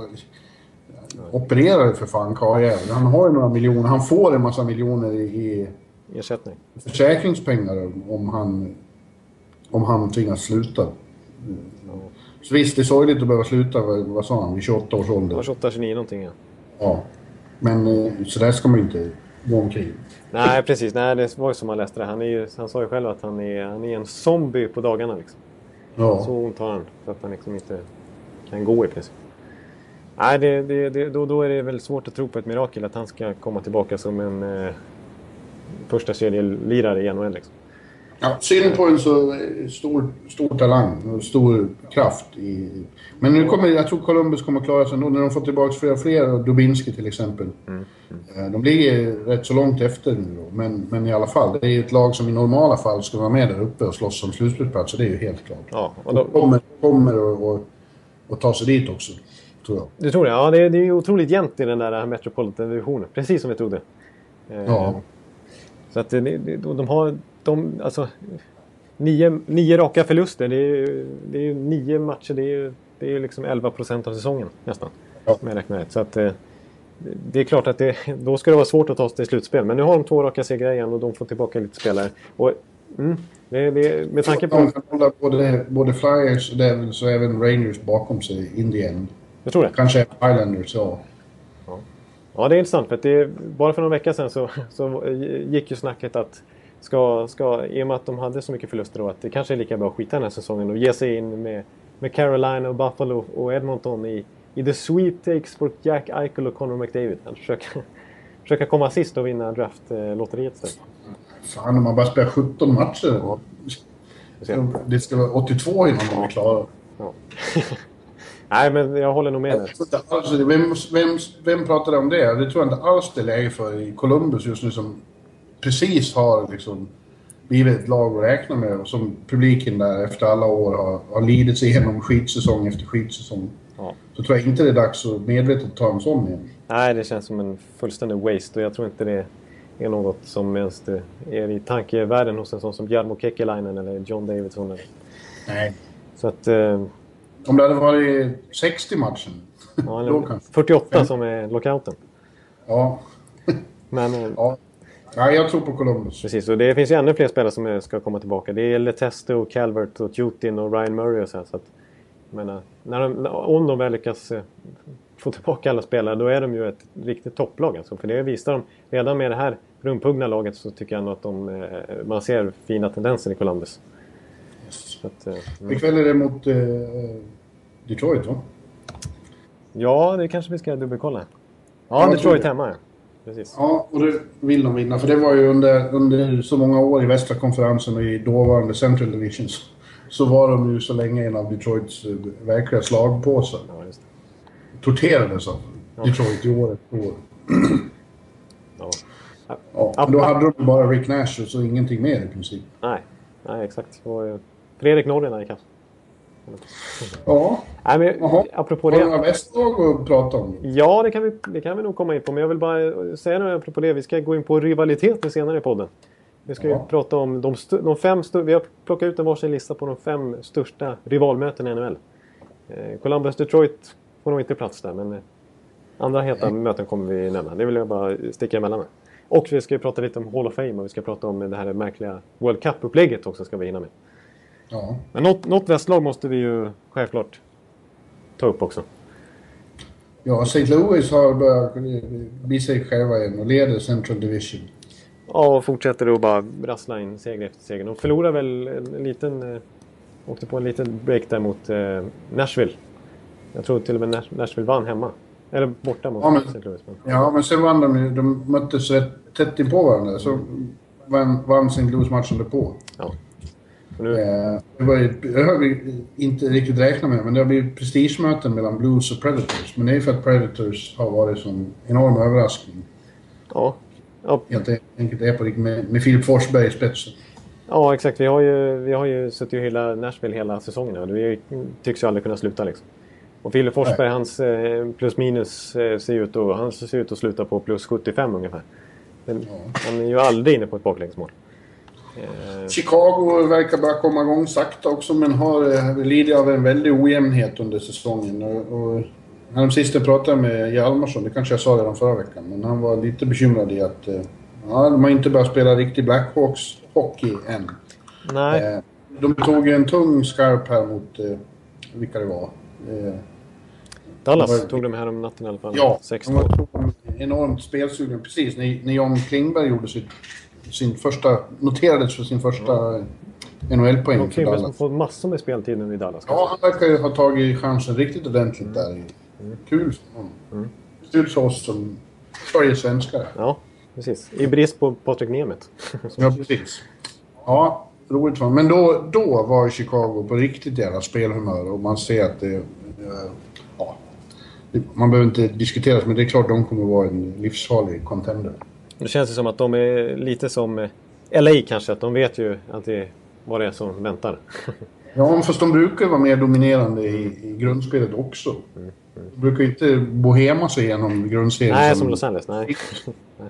[SPEAKER 3] opererade för fan karriär. Han har ju några miljoner. Han får en massa miljoner i, i
[SPEAKER 2] ersättning.
[SPEAKER 3] Försäkringspengar om han om han tvingas sluta. Mm. Så visst, det är sorgligt att behöva sluta. Vad, vad sa han? Vid tjugoåtta års ålder.
[SPEAKER 2] tjugoåtta tjugonio någonting, ja.
[SPEAKER 3] Ja. Men så där ska man inte gå omkring.
[SPEAKER 2] Nej, precis. Nej, det var ju som man läste det. Han, är ju, han sa ju själv att han är, han är en zombie på dagarna liksom.
[SPEAKER 3] Ja.
[SPEAKER 2] Så ont har han. För att han liksom inte kan gå i princip. Nej, det, det, det, då, då är det väl svårt att tro på ett mirakel att han ska komma tillbaka som en eh, första kedjelirare i N H L liksom.
[SPEAKER 3] Ja, synd på en så stor, stor talang och stor kraft. I, men nu kommer, jag tror Columbus kommer att klara sig ändå när de får tillbaka fler och fler. Dubinsky till exempel. Mm. Mm. De ligger rätt så långt efter nu då. Men, men i alla fall, det är ett lag som i normala fall ska vara med där uppe och slåss som slutspelsplats. Så det är ju helt klart. Ja, och de kommer, kommer och, och, och ta sig dit också. Tror jag.
[SPEAKER 2] Du tror det? Ja, det är, det är otroligt jämnt i den där Metropolitan-divisionen. Precis som vi trodde.
[SPEAKER 3] Ja.
[SPEAKER 2] Eh, så att det, det, de har... De, alltså, nio, nio raka förluster. Det är ju, det är ju nio matcher. Det är ju, det är ju liksom elva procent av säsongen nästan.
[SPEAKER 3] Ja.
[SPEAKER 2] Om jag räknar rätt. Så att, eh, det är klart att det, då ska det vara svårt att ta sig till slutspel. Men nu har de två raka segrar igen och de får tillbaka lite spelare. Och, mm, det, det, med tanke på...
[SPEAKER 3] De kan hålla både, både Flyers och Devils och även Rangers bakom sig in the end.
[SPEAKER 2] Jag tror det.
[SPEAKER 3] Kanske Islanders, ja.
[SPEAKER 2] Ja, ja det är intressant. För att det, bara för några veckor sedan så, så gick ju snacket att Ska, ska, i och med att de hade så mycket förluster då, att det kanske är lika bra att skita den här säsongen och ge sig in med, med Carolina och Buffalo och Edmonton i, i the sweepstakes för Jack Eichel och Connor McDavid. Att försöka, försöka komma sist och vinna draftlotteriet istället.
[SPEAKER 3] Fan, om man bara spelar sjutton matcher.
[SPEAKER 2] Ja.
[SPEAKER 3] Det ska vara åttiotvå innan de är klara.
[SPEAKER 2] Ja. Nej, men jag håller nog med dig.
[SPEAKER 3] Alltså, vem, vem, vem pratade om det? Det tror jag inte alls det är läge för i Columbus just nu som precis har liksom blivit ett lag att räkna med och som publiken där efter alla år har, har lidit sig igenom skitsäsong efter skitsäsong. Ja. Så tror jag inte det är dags att medvetet ta en sån igen.
[SPEAKER 2] Nej, det känns som en fullständig waste och jag tror inte det är något som ens är i tankevärlden hos en sån som Jarmo Kekalainen eller John Davidson. Eller.
[SPEAKER 3] Nej.
[SPEAKER 2] Så att... Eh,
[SPEAKER 3] om det hade varit sextio matchen.
[SPEAKER 2] Ja, eller fyrtioåtta Fem. Som är lockouten.
[SPEAKER 3] Ja.
[SPEAKER 2] Men... Eh,
[SPEAKER 3] ja. Ja, jag tror på Columbus.
[SPEAKER 2] Precis, och det finns ju ännu fler spelare som ska komma tillbaka. Det är Letesto, och Calvert och Tutin och Ryan Murray och så här. Så att, menar, när de, om de väl lyckas eh, få tillbaka alla spelare, då är de ju ett riktigt topplag. Alltså. För det visar de, redan med det här rumphuggna laget så tycker jag ändå att de, eh, man ser fina tendenser i Columbus.
[SPEAKER 3] Yes.
[SPEAKER 2] Så att, eh, mm.
[SPEAKER 3] Ikväll är det mot eh, Detroit, va?
[SPEAKER 2] Ja, det kanske vi ska dubbelkolla. Ja, ja Detroit hemma, ja. Precis.
[SPEAKER 3] Ja, och det vill de vinna. För det var ju under, under så många år i västra konferensen och i dåvarande Central Divisions. Så var de ju så länge en av Detroits uh, verkliga slagpåsar.
[SPEAKER 2] Ja, just det.
[SPEAKER 3] Torterades av ja. Detroit i år efter år.
[SPEAKER 2] Ja.
[SPEAKER 3] Ja, men då hade de bara Rick Nash och så ingenting mer i princip.
[SPEAKER 2] Nej, nej exakt. Och Fredrik Norrén i kanske.
[SPEAKER 3] Ja.
[SPEAKER 2] Nej, men, apropå det...
[SPEAKER 3] Har du några västlag att prata om?
[SPEAKER 2] Ja, det kan, vi, det kan vi nog komma in på. Men jag vill bara säga något apropå det. Vi ska gå in på rivaliteten senare i podden. Vi ska ju
[SPEAKER 3] Ja.
[SPEAKER 2] prata om de, stu- de fem... Stu- vi har plockat ut en varsin lista på de fem största rivalmötena i N H L. Eh, Columbus Detroit får nog inte plats där, men eh, andra heta
[SPEAKER 3] Nej.
[SPEAKER 2] möten kommer vi nämna. Det vill jag bara sticka emellan med. Och vi ska ju prata lite om Hall of Fame och vi ska prata om det här märkliga World Cup-upplägget också ska vi hinna med.
[SPEAKER 3] Ja.
[SPEAKER 2] Men något, något västlag måste vi ju självklart ta upp också.
[SPEAKER 3] Ja, Saint Louis har börjat bli sig själva igen och leder Central Division.
[SPEAKER 2] Ja, och fortsätter då bara rassla in seger efter seger. De förlorar väl en liten... Eh, åkte på en liten break där mot eh, Nashville. Jag tror till och med Nash- Nashville vann hemma. Eller borta mot
[SPEAKER 3] Ja, men-
[SPEAKER 2] Saint Louis. Men...
[SPEAKER 3] Ja, men sen vann de ju. De möttes rätt tätt in på varandra. Så vann, vann Saint Louis matchen därpå.
[SPEAKER 2] Ja. Och nu,
[SPEAKER 3] Eh, det, var ju, det har vi inte riktigt räknat med, men det har blivit prestigemöten mellan Blues och Predators. Men det är för att Predators har varit som enorm överraskning.
[SPEAKER 2] ja. Ja,
[SPEAKER 3] Helt enkelt är på riktigt med, med Filip Forsberg i spetsen.
[SPEAKER 2] ja, exakt. Vi har ju, vi har ju suttit och hela Nashville hela säsongen. Och det tycks ju aldrig kunna sluta liksom. Och Filip Forsberg, hans eh, plus minus eh, ser ut att, han ser ut att sluta på plus sjuttiofem ungefär. Men
[SPEAKER 3] Ja.
[SPEAKER 2] han är ju aldrig inne på ett baklängsmål. Eh,
[SPEAKER 3] Chicago verkar bara komma igång sakta också, men har eh, lidit av en väldig ojämnhet under säsongen. Och, och när de sista pratade med Hjalmarsson, det kanske jag sa redan förra veckan, men han var lite bekymrad i att eh, ja, de har inte börjat spela riktig Blackhawks-hockey än.
[SPEAKER 2] nej.
[SPEAKER 3] Eh, de tog en tung skarp här mot eh, vilka det var. Eh,
[SPEAKER 2] Dallas
[SPEAKER 3] de var-
[SPEAKER 2] tog de här om natten i alla fall.
[SPEAKER 3] ja,
[SPEAKER 2] sex
[SPEAKER 3] de
[SPEAKER 2] två.
[SPEAKER 3] var enormt spelsugen. Precis, när, när John Klingberg gjorde sitt, sin första, noterades för sin första N H L-poäng
[SPEAKER 2] De
[SPEAKER 3] för
[SPEAKER 2] Klingberg som
[SPEAKER 3] Dallas.
[SPEAKER 2] får massor med speltid nu i Dallas.
[SPEAKER 3] Ja, han verkar ju ha tagit chansen riktigt ordentligt där. Kul för honom.
[SPEAKER 2] Mm.
[SPEAKER 3] Kul för oss som följer svenskar.
[SPEAKER 2] Ja, precis. I brist på Patrik Nemeth.
[SPEAKER 3] Ja, precis. Ja, roligt för honom. Men då, då var Chicago på riktigt jävla spelhumör och man ser att det... eh, ja, det- man behöver inte diskutera, men det är klart de kommer vara en livsfarlig contender.
[SPEAKER 2] Det känns ju som att de är lite som eh, L A kanske. Att de vet ju alltid vad det är som väntar.
[SPEAKER 3] Ja, fast de brukar vara mer dominerande i, i grundspelet också. De brukar inte bohema sig igenom grundserien.
[SPEAKER 2] Nej, som Los Angeles. Nej. Nej.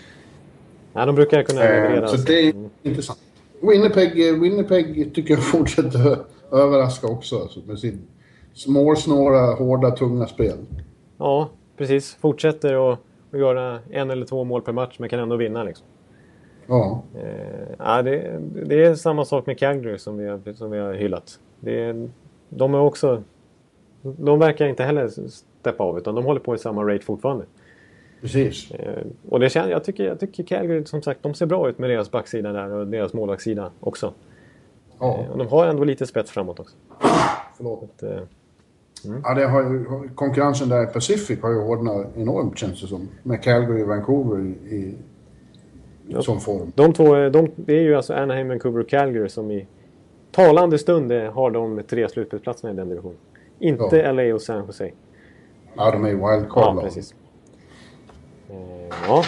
[SPEAKER 2] Nej, de brukar kunna leverera.
[SPEAKER 3] Eh, så det är intressant. Winnipeg, eh, Winnipeg tycker jag fortsätter att överraska också. Alltså, med sin småsnåra, hårda, tunga spel.
[SPEAKER 2] Ja, precis. Fortsätter att att göra en eller två mål per match men kan ändå vinna liksom.
[SPEAKER 3] Ja,
[SPEAKER 2] Eh, ja, det, det är samma sak med Calgary som vi har, som vi har hyllat. Det är, de är också... De verkar inte heller steppa av utan de håller på i samma rate fortfarande.
[SPEAKER 3] precis.
[SPEAKER 2] Eh, och det känns, jag, tycker, jag tycker Calgary som sagt, de ser bra ut med deras backsida där och deras målvaktssida också.
[SPEAKER 3] Ja,
[SPEAKER 2] Eh, och de har ändå lite spets framåt också.
[SPEAKER 3] förlåt.
[SPEAKER 2] Att, eh,
[SPEAKER 3] Ja, det har ju, konkurrensen där i Pacific har ju hårdnat enormt, känns det som. Med Calgary och Vancouver i, i
[SPEAKER 2] Ja.
[SPEAKER 3] som form.
[SPEAKER 2] de två, de, det är ju alltså Anaheim, Vancouver och Calgary som i talande stund eh, har de tre slutspelsplatserna i den divisionen. Inte
[SPEAKER 3] Ja.
[SPEAKER 2] L A och San Jose.
[SPEAKER 3] Ja, de är ju wildcard.
[SPEAKER 2] Ja, precis. Eh, ja,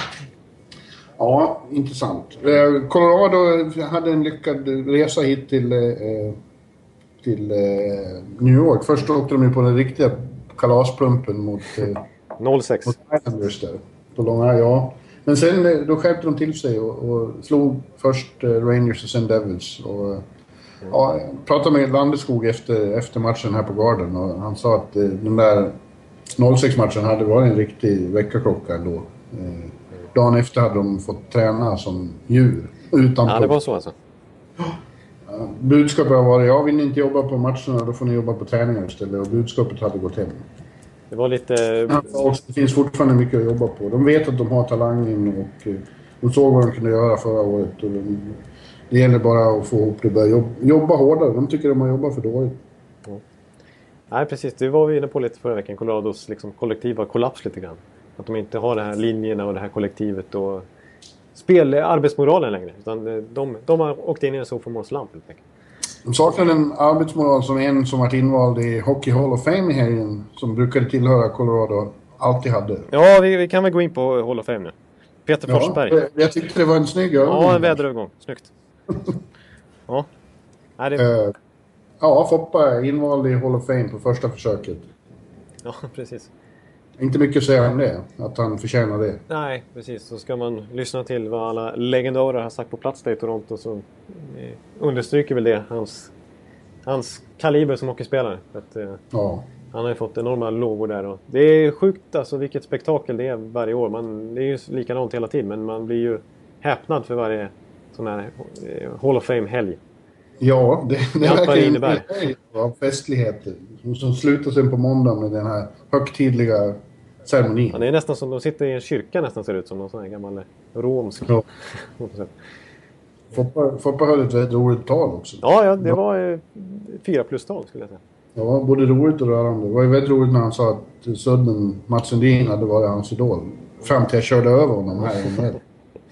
[SPEAKER 3] Ja, intressant. Eh, Colorado hade en lyckad resa hit till, eh, till eh, New York. Först åkte de ju på den riktiga kalasplumpen mot, eh,
[SPEAKER 2] noll sex.
[SPEAKER 3] mot Islanders där. På långa, ja. Men sen eh, då skärpte de till sig och, och slog först eh, Rangers och sen Devils. Och, eh, ja, jag pratade med Landeskog efter, efter matchen här på Garden och han sa att eh, den där noll sex-matchen hade varit en riktig väckarklocka då. Eh, dagen efter hade de fått träna som djur. Utan
[SPEAKER 2] Ja, det var så alltså.
[SPEAKER 3] budskapet har varit, ja, vill ni inte jobba på matcherna då får ni jobba på träningar istället. Och budskapet hade gått hem.
[SPEAKER 2] Det var lite...
[SPEAKER 3] Ja, och det finns fortfarande mycket att jobba på. De vet att de har talangen och eh, de såg vad de kunde göra förra året. Och de, det gäller bara att få ihop det. Börja jobba, jobba hårdare. De tycker de har jobbat för dåligt.
[SPEAKER 2] Nej, precis. Det var vi inne på lite förra veckan. Colorados liksom, kollektiva kollaps lite grann. Att de inte har de här linjerna och det här kollektivet och spel, arbetsmoralen längre. Utan de, de, de har åkt in i en sophomore-slump helt enkelt.
[SPEAKER 3] De saknar en arbetsmoral som en som varit invald i Hockey Hall of Fame i helgen. Som brukade tillhöra Colorado. Alltid hade.
[SPEAKER 2] Ja, vi, vi kan väl gå in på Hall of Fame nu. Peter
[SPEAKER 3] Ja,
[SPEAKER 2] Forsberg.
[SPEAKER 3] jag, jag tyckte det var en snygg övning.
[SPEAKER 2] Ja, en väderövergång. Snyggt. Ja. Nej, det...
[SPEAKER 3] Eh, ja, Foppa är invald i Hall of Fame på första försöket.
[SPEAKER 2] Ja, precis.
[SPEAKER 3] Inte mycket att säga om det, att han förtjänar det.
[SPEAKER 2] Nej, precis. Så ska man lyssna till vad alla legendarer har sagt på plats där i Toronto så eh, understryker väl det hans, hans kaliber som hockeyspelare. För att, eh,
[SPEAKER 3] Ja.
[SPEAKER 2] han har ju fått enorma lovor där. Och det är sjukt alltså vilket spektakel det är varje år. Man, det är ju likadant hela tiden, men man blir ju häpnad för varje sån här eh, Hall of Fame-helg.
[SPEAKER 3] Ja, det, det
[SPEAKER 2] Allt vad det
[SPEAKER 3] verkar
[SPEAKER 2] innebär.
[SPEAKER 3] av festligheter som, som slutar sen på måndag med den här högtidliga ceremonin.
[SPEAKER 2] Ja, det är nästan som de sitter i en kyrka nästan, ser det ut som någon sån här gammal romsk.
[SPEAKER 3] Ja. Foppa, Foppa höll ett väldigt roligt tal också.
[SPEAKER 2] Ja, ja, det var eh, fyra plus-tal skulle jag säga.
[SPEAKER 3] Ja, både roligt och rörande. Det var ju väldigt roligt när han sa att Sudden, Mats Sundin, hade varit hans idol. Fram till jag körde över honom här i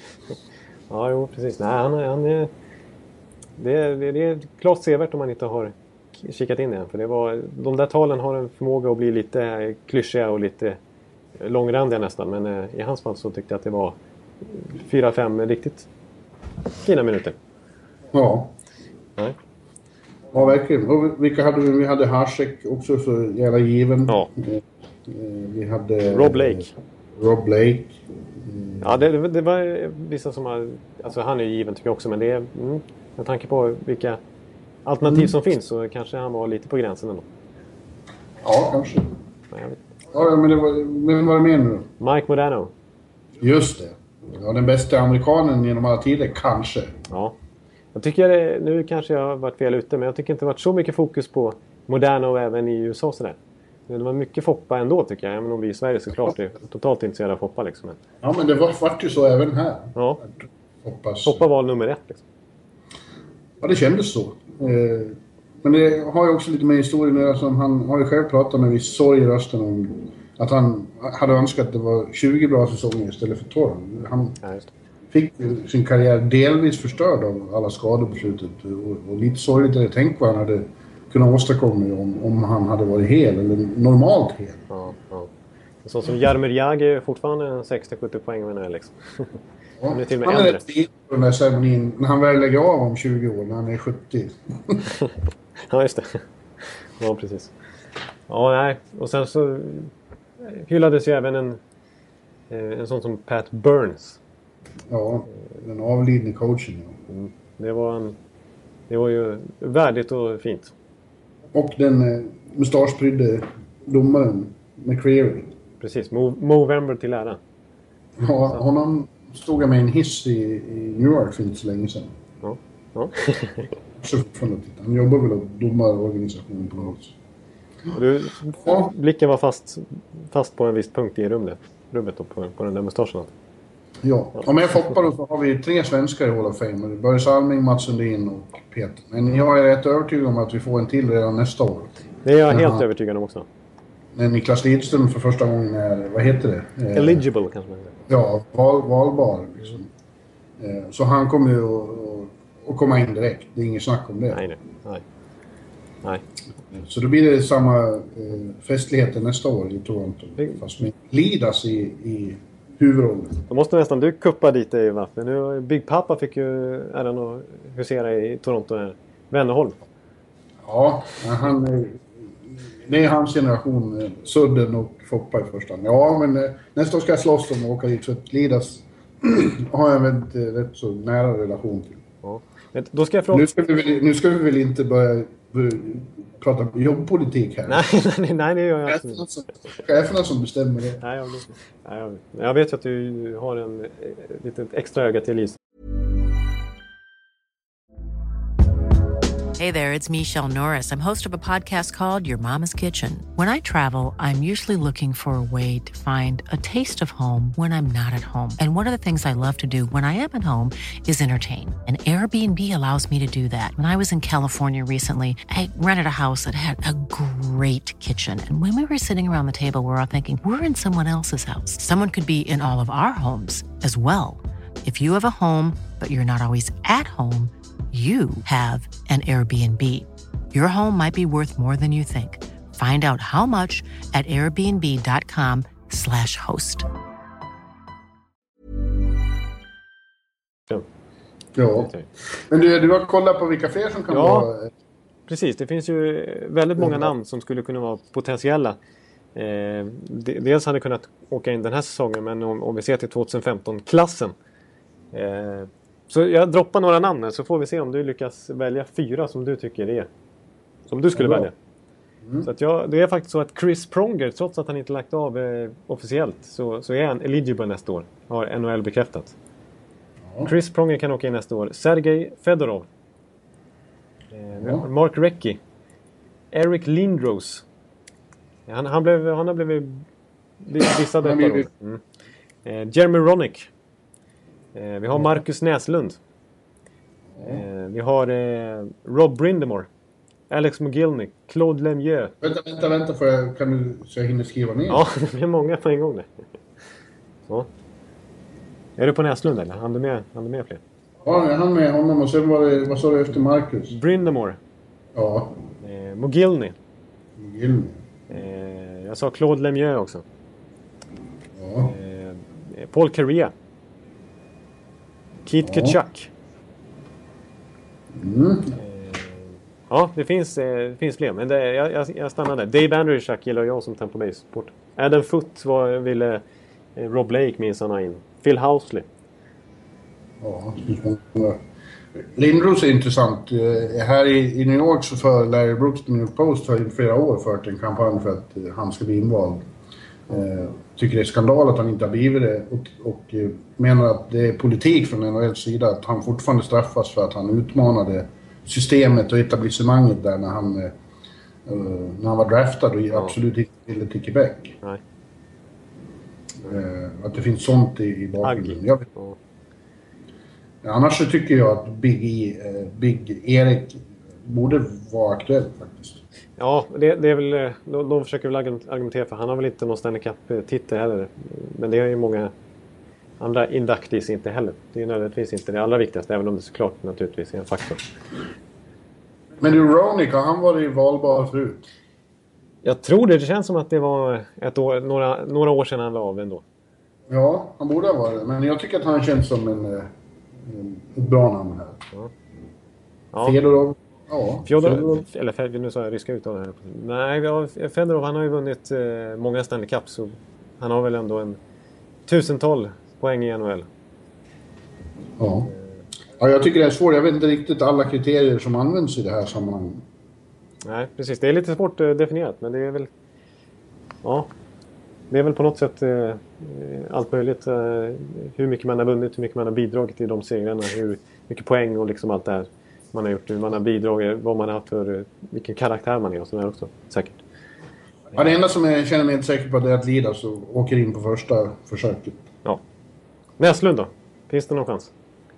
[SPEAKER 2] Ja, jo, precis. Nej, han, han är... Det är, det är klart sevärt om man inte har kikat in i den. För det var, de där talen har en förmåga att bli lite klyschiga och lite långrandiga nästan. Men eh, i hans fall så tyckte jag att det var fyra, fem riktigt fina minuter.
[SPEAKER 3] Ja.
[SPEAKER 2] Nej.
[SPEAKER 3] Ja, verkligen. Och vilka hade vi? Vi hade Hasek också, så jävla given.
[SPEAKER 2] Ja.
[SPEAKER 3] Eh, Vi hade...
[SPEAKER 2] Rob Blake.
[SPEAKER 3] Rob Blake.
[SPEAKER 2] Ja, det, det var vissa som har... Alltså han är ju given tycker jag också, men det är... Mm, med tanke på vilka alternativ
[SPEAKER 3] Mm.
[SPEAKER 2] som finns så kanske han var lite på gränsen ändå.
[SPEAKER 3] Ja, kanske.
[SPEAKER 2] Men jag vet.
[SPEAKER 3] Ja, men det var... Vem var det med nu?
[SPEAKER 2] Mike Modano.
[SPEAKER 3] Just det. Ja, den bästa amerikanen genom alla tider, kanske.
[SPEAKER 2] Ja. Jag tycker det, nu kanske jag har varit fel ute, men jag tycker inte det har varit så mycket fokus på Modano även i U S A sådär. Det var mycket Foppa ändå tycker jag, även om vi i Sverige såklart är totalt intresserade av Foppa liksom. Men,
[SPEAKER 3] Ja, men det var faktiskt så även här.
[SPEAKER 2] ja,
[SPEAKER 3] Hoppas.
[SPEAKER 2] Foppa var nummer ett liksom.
[SPEAKER 3] Ja, det kändes så. Eh, men det har ju också lite med historien där, som han har ju själv pratat med viss sorg i rösten om att han hade önskat att det var tjugo bra säsonger istället för tolv. Han
[SPEAKER 2] Ja, just det.
[SPEAKER 3] fick sin karriär delvis förstörd av alla skador på slutet. Och, och lite sorgligt är det. Tänk vad han hade kunnat åstadkomma om, om han hade varit hel eller normalt hel.
[SPEAKER 2] Ja, ja. Så som Jaromir Jagr är fortfarande en sextio sjuttio poäng vinnare liksom.
[SPEAKER 3] Ja,
[SPEAKER 2] Han är till och med
[SPEAKER 3] han är
[SPEAKER 2] äldre.
[SPEAKER 3] rätt fin på den där ceremonin när han väl lägger av om tjugo år, när han är sjuttio.
[SPEAKER 2] Ja, just det. Ja, precis. Ja, nej. Och sen så hyllades ju även en, en sån som Pat Burns.
[SPEAKER 3] Ja, den avlidne coachen. Ja.
[SPEAKER 2] Mm. Det var en, det var ju värdigt och fint.
[SPEAKER 3] Och den eh, mustaschprydde domaren McCreary.
[SPEAKER 2] Precis, Mo- Movember till ära.
[SPEAKER 3] Ja, honom stod jag med en hiss i, i New York för inte så länge sedan.
[SPEAKER 2] Ja. Ja.
[SPEAKER 3] Så från att titta. Han jobbar väl åt domarorganisationen på något sätt.
[SPEAKER 2] Och du,
[SPEAKER 3] Ja.
[SPEAKER 2] blicken var fast, fast på en viss punkt i rummet. Rummet och på, på den där mustaschen.
[SPEAKER 3] Ja, om jag Foppa då så har vi tre svenskar i Hall of Fame. Börje Salming, Mats Sundin och Peter. Men jag är rätt övertygad om att vi får en till redan nästa år.
[SPEAKER 2] Det är jag helt
[SPEAKER 3] Jaha.
[SPEAKER 2] övertygad om också.
[SPEAKER 3] När Niklas Lidström för första gången är, vad heter det? Eh,
[SPEAKER 2] Eligible kanske man säger.
[SPEAKER 3] Ja, val, valbar liksom. Eh, så han kommer ju att, att komma in direkt. Det är inget snack om det.
[SPEAKER 2] Nej, nej. nej. nej.
[SPEAKER 3] Så då blir det samma eh, festligheter nästa år i Toronto.
[SPEAKER 2] Det-
[SPEAKER 3] Fast med Lidas i, i huvudrollen.
[SPEAKER 2] Då måste nästan du kuppa dit dig, va? För nu, Big Papa fick ju äran att husera i Toronto här. Wennerholm.
[SPEAKER 3] Ja, han, eh, det är hans generation. eh, Sudden och Foppa i första hand. Ja, men eh, nästa år ska jag slåss om att åka dit. För att Lidas har jag en väldigt, eh, rätt så nära relation till.
[SPEAKER 2] Ja. Men då ska jag fråga...
[SPEAKER 3] Nu ska vi väl, nu ska vi väl inte börja börja prata jobbpolitik här.
[SPEAKER 2] Nej, nej, nej, det gör jag absolut
[SPEAKER 3] Cheferna
[SPEAKER 2] inte.
[SPEAKER 3] som, cheferna som bestämmer det.
[SPEAKER 2] Nej, jag, nej, jag, jag vet ju att du har en eh, litet extra öga till Lisa.
[SPEAKER 5] Hey there, it's Michelle Norris. I'm host of a podcast called Your Mama's Kitchen. When I travel, I'm usually looking for a way to find a taste of home when I'm not at home. And one of the things I love to do when I am at home is entertain. And Airbnb allows me to do that. When I was in California recently, I rented a house that had a great kitchen. And when we were sitting around the table, we were all thinking, we're in someone else's house. Someone could be in all of our homes as well. If you have a home, but you're not always at home, you have an Airbnb. Your home might be worth more than you think. Find out how much at airbnb.com slash host.
[SPEAKER 3] Ja. Men du, du har kollat på vilka fler som kan
[SPEAKER 2] Ja.
[SPEAKER 3] vara...
[SPEAKER 2] Precis, det finns ju väldigt många namn som skulle kunna vara potentiella. Eh, dels hade kunnat åka in den här säsongen, men om, om vi ser till tjugohundrafemton-klassen. Eh, så jag droppar några namn så får vi se om du lyckas välja fyra som du tycker är. Som du skulle
[SPEAKER 3] Ja,
[SPEAKER 2] välja. Mm. Så att jag, det är faktiskt så att Chris Pronger, trots att han inte lagt av eh, officiellt, så, så är han eligible nästa år. Har N H L bekräftat. Ja. Chris Pronger kan åka in nästa år. Sergej Fedorov. Eh, ja. Mark Recchi. Eric Lindros. Han, han, blev, han har blivit dissad ett par år. Mm. Eh, Jeremy Roenick. Eh, vi har Marcus Näslund. Eh, vi har eh, Rob Brindamore. Alex McGillney. Claude Lemieux.
[SPEAKER 3] Vänta, vänta, vänta. För jag, kan du, så jag hinner skriva ner?
[SPEAKER 2] Ja, det är många på en gång där. Så. Är du på Näslund eller? Han är med, han är med fler?
[SPEAKER 3] Ja, han med honom. Och sen var det, vad sa du efter Marcus?
[SPEAKER 2] Brindamore.
[SPEAKER 3] Ja.
[SPEAKER 2] Eh, McGillney.
[SPEAKER 3] McGillney.
[SPEAKER 2] Eh, jag sa Claude Lemieux också.
[SPEAKER 3] Ja.
[SPEAKER 2] Eh, Paul Kariya. Keith
[SPEAKER 3] Ja.
[SPEAKER 2] Tkachuk.
[SPEAKER 3] Mm.
[SPEAKER 2] Eh, ja, det finns, eh, det finns fler. Men det, jag, jag, jag stannar där. Dave Andreychuk gillar jag som Tampa Bay-support. Adam Foote var, ville eh, Rob Blake minns han in. Phil Housley.
[SPEAKER 3] Ja, det finns många. Lindros är intressant. Eh, här i, i New York så för Larry Brooks New York Post har i flera år fört en kampanj för att eh, han ska bli invald. Eh, tycker det är skandal att han inte har blivit det och, och eh, menar att det är politik från N H L:s sida att han fortfarande straffas för att han utmanade systemet och etablissemanget där när han, eh, när han var draftad och ja. absolut inte ville till Quebec.
[SPEAKER 2] Nej.
[SPEAKER 3] Eh, att det finns sånt i, i bakgrunden. Jag vet.
[SPEAKER 2] Ja.
[SPEAKER 3] Annars så tycker jag att Big, e, eh, Big Erik borde vara aktuell faktiskt.
[SPEAKER 2] Ja, det, det är väl, de, de försöker väl argumentera för. Han har väl inte någon Stanley Cup-titel heller. Men det är ju många andra inductees inte heller. Det är nödvändigtvis inte det allra viktigaste, även om det såklart naturligtvis är en faktor.
[SPEAKER 3] Men du, Roenick, har han varit valbar förut? Jag
[SPEAKER 2] tror det. Det känns som att det var ett år, några, några år sedan han la av ändå.
[SPEAKER 3] Ja, han borde ha varit det. Men jag tycker att han känns som en, en, ett bra namn här.
[SPEAKER 2] Ja. Ja.
[SPEAKER 3] Fedorov. Ja,
[SPEAKER 2] Fjodor, Fedorov. Eller nu sa jag ryska uttal här. Nej, ja, Fedorov, han har ju vunnit eh, många Stanley Cup, så han har väl ändå en tusental poäng i N H L.
[SPEAKER 3] Ja. Ja, jag tycker det är svårt. Jag vet inte riktigt alla kriterier som används i det här sammanhanget.
[SPEAKER 2] Nej, precis. Det är lite svårt eh, definierat, men det är väl... Ja, det är väl på något sätt eh, allt möjligt. Eh, hur mycket man har vunnit, hur mycket man har bidragit i de segrarna, hur mycket poäng och liksom allt det här man har gjort. Hur man har bidragit, vad man har haft för, vilken karaktär man är och sådär också, säkert.
[SPEAKER 3] Ja, det enda som jag känner mig inte säker på är att Lida så åker in på första försöket.
[SPEAKER 2] Ja. Näslund då? Finns det någon chans?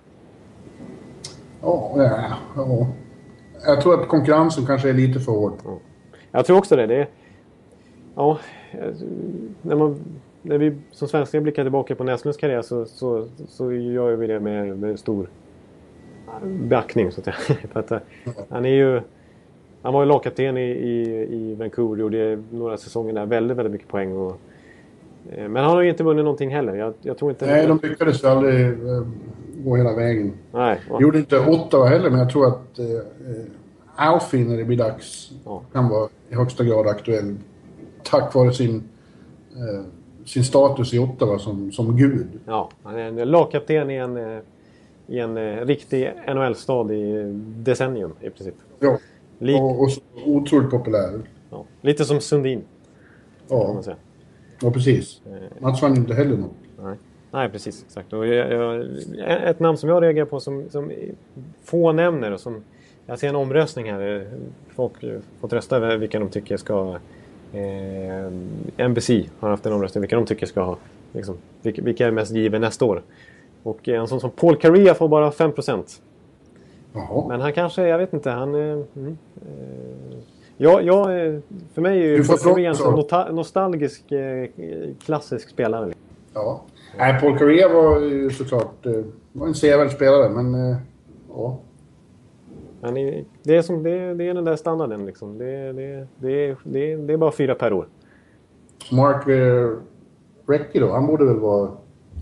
[SPEAKER 3] Ja, ja, ja. Jag tror att konkurrensen kanske är lite för hård.
[SPEAKER 2] Ja. Jag tror också det. det är, ja, när, man, när vi som svenskar blickar tillbaka på Näslunds karriär så, så, så gör vi det med, med stor beaktning. Så att säga. För att, han är ju... Han var ju lagkapten i, i, i Vancouver och gjorde några säsonger där väldigt, väldigt mycket poäng. Och, eh, men han har ju inte vunnit någonting heller. Jag, jag tror inte...
[SPEAKER 3] Nej, de lyckades aldrig eh, gå hela vägen.
[SPEAKER 2] Nej. Ja.
[SPEAKER 3] Gjorde inte Ottawa heller, men jag tror att eh, Alfie när det blir dags
[SPEAKER 2] ja.
[SPEAKER 3] kan vara i högsta grad aktuell. Tack vare sin, eh, sin status i Ottawa som, som gud.
[SPEAKER 2] Ja, han är en lagkapten i en, i en eh, riktig N H L-stad i decennium i princip.
[SPEAKER 3] Ja.
[SPEAKER 2] Lik...
[SPEAKER 3] Och, och otroligt populär.
[SPEAKER 2] Ja. Lite som Sundin.
[SPEAKER 3] Ja. Ja, precis. Mats vann inte heller något.
[SPEAKER 2] Nej, Nej precis. Exakt. Och jag, jag, ett namn som jag reagerar på som, som få nämner och som jag ser en omröstning här. Folk får rösta över vilka de tycker ska... Eh, N B C har haft en omröstning vilka de tycker ska ha. Liksom, vilka, vilka är mest given nästa år. Och en sån som Paul Kariya får bara fem procent.
[SPEAKER 3] Jaha.
[SPEAKER 2] Men han kanske, jag vet inte, han... Eh, mm, eh, ja, ja, för mig är ju Paul Kariya en sån nota- nostalgisk, eh, klassisk spelare.
[SPEAKER 3] Ja. Nej, Paul Kariya var ju såklart eh, var en sevärd spelare, men eh, ja.
[SPEAKER 2] Men det är, som, det, är, det är den där standarden liksom. Det, det, det, det, det är bara fyra per år.
[SPEAKER 3] Mark Recchi då, han borde väl vara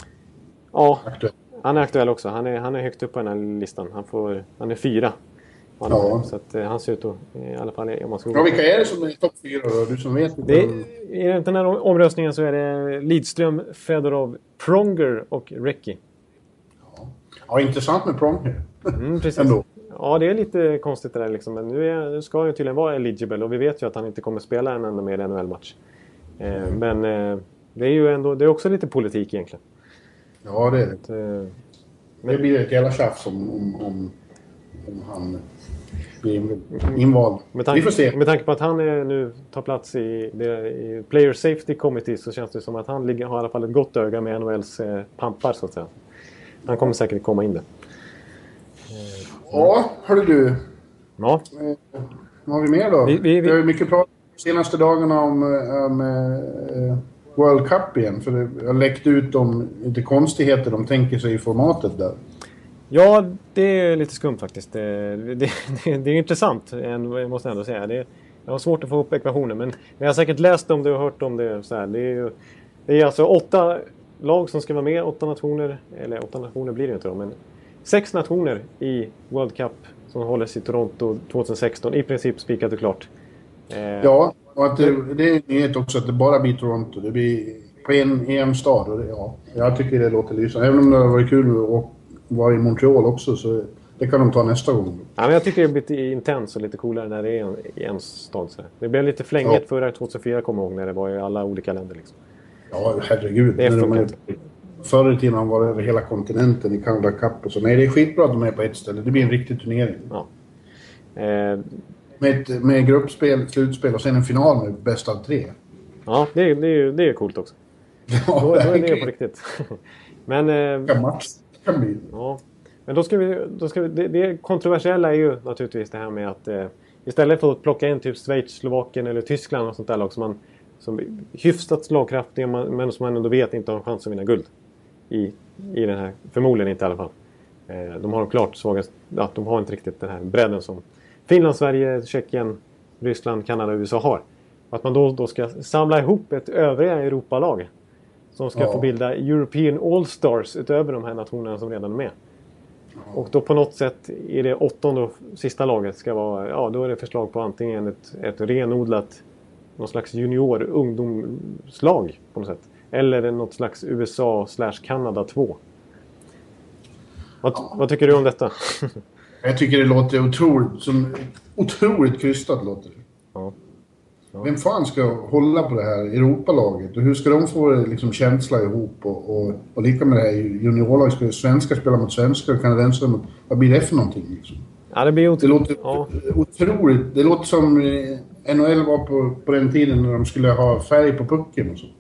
[SPEAKER 2] ja,
[SPEAKER 3] aktuell?
[SPEAKER 2] Han är aktuell också. Han är, han är högt upp på den här listan. Han, får, han är fyra
[SPEAKER 3] Ja.
[SPEAKER 2] Så att, eh, han ser ut att, i alla fall om man ska...
[SPEAKER 3] Ja, vilka är det som är topp fyra då? Du som vet.
[SPEAKER 2] Det, I den här omröstningen så är det Lidström, Fedorov, Pronger och Recchi.
[SPEAKER 3] Ja. Ja, intressant med Pronger.
[SPEAKER 2] Mm, precis.
[SPEAKER 3] Ändå.
[SPEAKER 2] Ja, det är lite konstigt det där liksom. Men nu, är, nu ska han ju tydligen vara eligible och vi vet ju att han inte kommer spela en enda mer N H L-match. Eh, mm. Men eh, det är ju ändå, det är också lite politik egentligen.
[SPEAKER 3] Ja, det är det.
[SPEAKER 2] Att, eh,
[SPEAKER 3] det blir ett jävla tjafs om, om, om, om han blir invald.
[SPEAKER 2] Med tanke,
[SPEAKER 3] vi får se.
[SPEAKER 2] Med tanke på att han är, nu tar plats i, det, i Player Safety Committee så känns det som att han ligger, har i alla fall ett gott öga med N H L:s eh, pampar så att säga. Han kommer säkert komma in där.
[SPEAKER 3] Ja, hörru du.
[SPEAKER 2] Ja.
[SPEAKER 3] Eh, vad har vi mer då?
[SPEAKER 2] Vi, vi, vi...
[SPEAKER 3] Det har ju mycket prat de senaste dagarna om, om eh, World Cup igen. För det har läckt ut om lite konstigheter de tänker sig i formatet där.
[SPEAKER 2] Ja, det är lite skumt faktiskt. Det, det, det, det är intressant, jag måste ändå säga. Det, jag har svårt att få upp ekvationen, men jag har säkert läst om det och hört om det. Så här. Det, är ju, det är alltså åtta lag som ska vara med, åtta nationer. Eller åtta nationer blir det inte då, men sex nationer i World Cup som hålls i Toronto tjugohundrasexton. I princip spikat och klart. Eh,
[SPEAKER 3] ja, och att det, det är en nyhet också att det bara blir Toronto. Det blir på en E M-stad. Och det, ja, jag tycker det låter lysande. Även om det har varit kul att vara i Montreal också, så det kan de ta nästa gång.
[SPEAKER 2] Ja, men jag tycker det blir lite intens och lite coolare när det är en, i en stad. Så det blev lite flänget ja. Förra tjugohundrafyra, kommer jag ihåg, när det var i alla olika länder. Liksom.
[SPEAKER 3] Ja, herregud. Det är de förr i tiden var det över hela kontinenten i Canada Cup och så. Nej, det är skitbra att de är på ett ställe. Det blir en riktig turnering.
[SPEAKER 2] Ja. Eh,
[SPEAKER 3] med, ett, med gruppspel, slutspel och sen en final med bäst av tre.
[SPEAKER 2] Ja, det är, det är, det är coolt också.
[SPEAKER 3] Ja,
[SPEAKER 2] då, då är det på riktigt. Men... Eh,
[SPEAKER 3] match kan bli.
[SPEAKER 2] Ja. Men då ska vi... Då ska vi det, det kontroversiella är ju naturligtvis det här med att eh, istället för att plocka in typ Schweiz, Slovakien eller Tyskland och sånt där lag som man som hyfsat slagkraftiga men som man ändå vet inte har en chans att vinna guld i, i den här, förmodligen inte i alla fall. Eh, de har klart svagast, att de har inte riktigt den här bredden som Finland, Sverige, Tjeckien, Ryssland, Kanada och U S A har. Att man då, då ska samla ihop ett övriga Europalag som ska ja. få bilda European All-Stars utöver de här nationerna som redan är med. Ja. Och då på något sätt är det åttonde och sista laget ska vara, ja då är det förslag på antingen ett, ett renodlat någon slags junior-ungdomslag på något sätt. Eller något slags U S A slash Kanada två. Vad, ja. vad tycker du om detta?
[SPEAKER 3] Jag tycker det låter otroligt, som, otroligt krystat låter det. Ja. Ja. Vem fan ska hålla på det här Europalaget? Och hur ska de få liksom känsla ihop? Och, och, och lika med det här juniorlaget, ska svenskar spela mot svenskar och kanadensare mot... Vad blir det för någonting liksom?
[SPEAKER 2] Ja, det blir otro...
[SPEAKER 3] det låter
[SPEAKER 2] ja.
[SPEAKER 3] otroligt. Det låter som N H L var på, på den tiden när de skulle ha färg på pucken och sånt.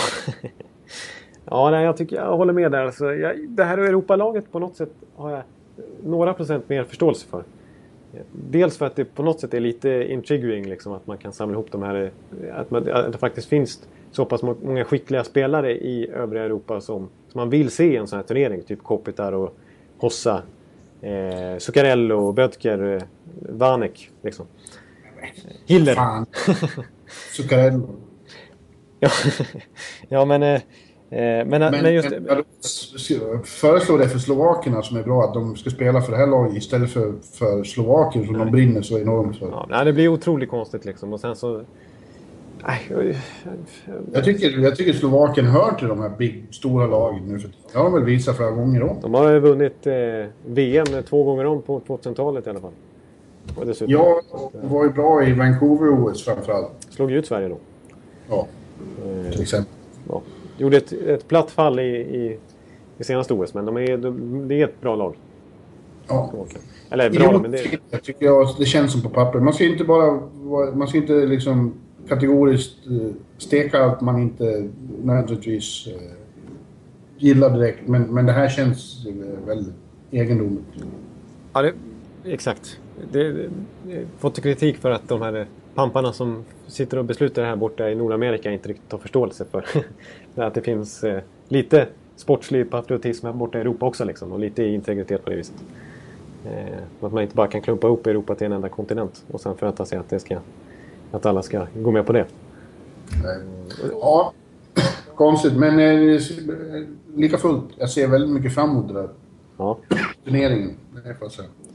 [SPEAKER 2] Ja, nej, jag tycker jag håller med där. Alltså, jag, det här Europalaget på något sätt har jag några procent mer förståelse för. Dels för att det på något sätt är lite intriguing liksom, att man kan samla ihop de här, att, man, att det faktiskt finns så pass många skickliga spelare i övriga Europa som, som man vill se i en sån här turnering, typ Kopitar och Hossa, eh, Zuccarello, Böttger, eh, Vanek liksom. Hiller.
[SPEAKER 3] Fan. Zuccarello.
[SPEAKER 2] ja, ja, men eh, Men, men, men just
[SPEAKER 3] men, föreslår det för slovakerna som är bra att de ska spela för det här laget istället för, för Slovakien som nej. de brinner så enormt för.
[SPEAKER 2] Ja, nej, det blir otroligt konstigt liksom. Och sen så... Nej,
[SPEAKER 3] jag, tycker, jag tycker Slovakien hör till de här big, stora lagen nu. För det har de väl visat flera gånger om.
[SPEAKER 2] De har vunnit eh, V M två gånger om på tvåtusentalet i alla fall. Och dessutom,
[SPEAKER 3] ja, de var ju bra i Vancouver-O S framförallt.
[SPEAKER 2] Slog ju ut Sverige då.
[SPEAKER 3] Ja, eh, till exempel.
[SPEAKER 2] Ja. Gjorde ett, ett platt fall i, i, i senaste O S, men de är, de, det är ett bra lag.
[SPEAKER 3] Ja.
[SPEAKER 2] Eller bra, jo, men det...
[SPEAKER 3] Jag tycker jag, det känns som på papper. Man ska inte bara, man ska inte liksom kategoriskt steka att man inte nödvändigtvis eh, gillar direkt. Men, men det här känns väldigt egendomligt.
[SPEAKER 2] Ja, det, exakt. Det, det, det fått kritik för att de här pamparna som sitter och beslutar det här borta i Nordamerika inte riktigt har förståelse för att det finns eh, lite sportslig patriotism här borta i Europa också liksom, och lite integritet på det viset. Eh, att man inte bara kan klumpa ihop Europa till en enda kontinent och sen förvänta sig att, det ska, att alla ska gå med på det.
[SPEAKER 3] Nej. Ja, konstigt, men eh, lika fullt. Jag ser väldigt mycket fram emot det där.
[SPEAKER 2] Ja.
[SPEAKER 3] Turneringen, det får jag säga.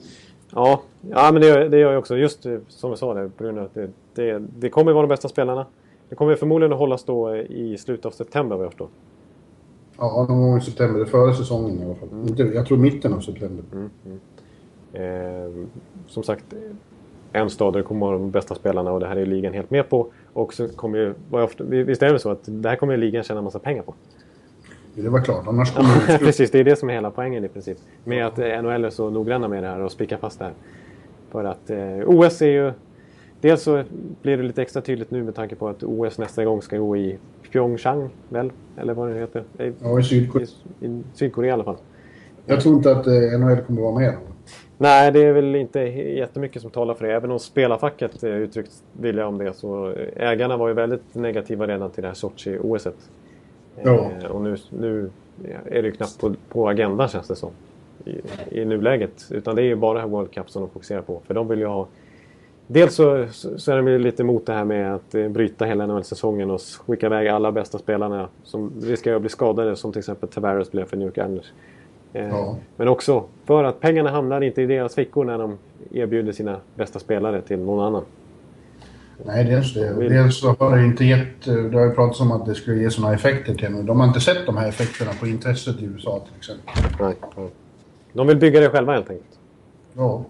[SPEAKER 2] Ja, ja men det gör, det gör jag också. Just som jag sa det, på grund av att det, det, det kommer vara de bästa spelarna. Det kommer förmodligen att hållas då i slutet av september, vad jag förstår.
[SPEAKER 3] Ja, någon gång i september. Det är före säsongen i alla fall. Mm. Jag tror mitten av september.
[SPEAKER 2] Mm, mm. Eh, som sagt, en stad där det kommer vara de bästa spelarna och det här är ligan helt med på. Och så kommer ju, visst är det så att det här kommer ligan tjäna en massa pengar på.
[SPEAKER 3] Det var klart, annars kommer
[SPEAKER 2] det... Precis, det är det som är hela poängen i princip. Med att N H L är så noggranna med det här och spikar fast det här. För att eh, O S är ju... Dels så blir det lite extra tydligt nu med tanke på att O S nästa gång ska gå i Pyeongchang, väl? Eller vad det heter. I,
[SPEAKER 3] ja, i Sydkorea.
[SPEAKER 2] I, i Sydkorea i alla fall.
[SPEAKER 3] Jag tror inte att eh, N H L kommer vara med.
[SPEAKER 2] Nej, det är väl inte jättemycket som talar för det. Även om spelarfacket eh, uttryckt vilja om det, så ägarna var ju väldigt negativa redan till det här Sochi-O S-et.
[SPEAKER 3] Ja.
[SPEAKER 2] Eh, och nu, nu är det ju knappt på, på agendan, känns det som. I, i nuläget. Utan det är ju bara World Cup som de fokuserar på. För de vill ju ha... Dels så, så är de lite emot det här med att eh, bryta hela N H L-säsongen och skicka iväg alla bästa spelarna som riskerar att bli skadade, som till exempel Tavares blev för New York Islanders. Eh, ja. Men också för att pengarna hamnar inte i deras fickor när de erbjuder sina bästa spelare till någon annan.
[SPEAKER 3] Nej, dels det. Dels så har det inte gett... Det har ju pratats om att det skulle ge sådana effekter till dem. De har inte sett de här effekterna på intresset i U S A till exempel.
[SPEAKER 2] Nej. Nej. De vill bygga det själva helt enkelt.
[SPEAKER 3] Ja.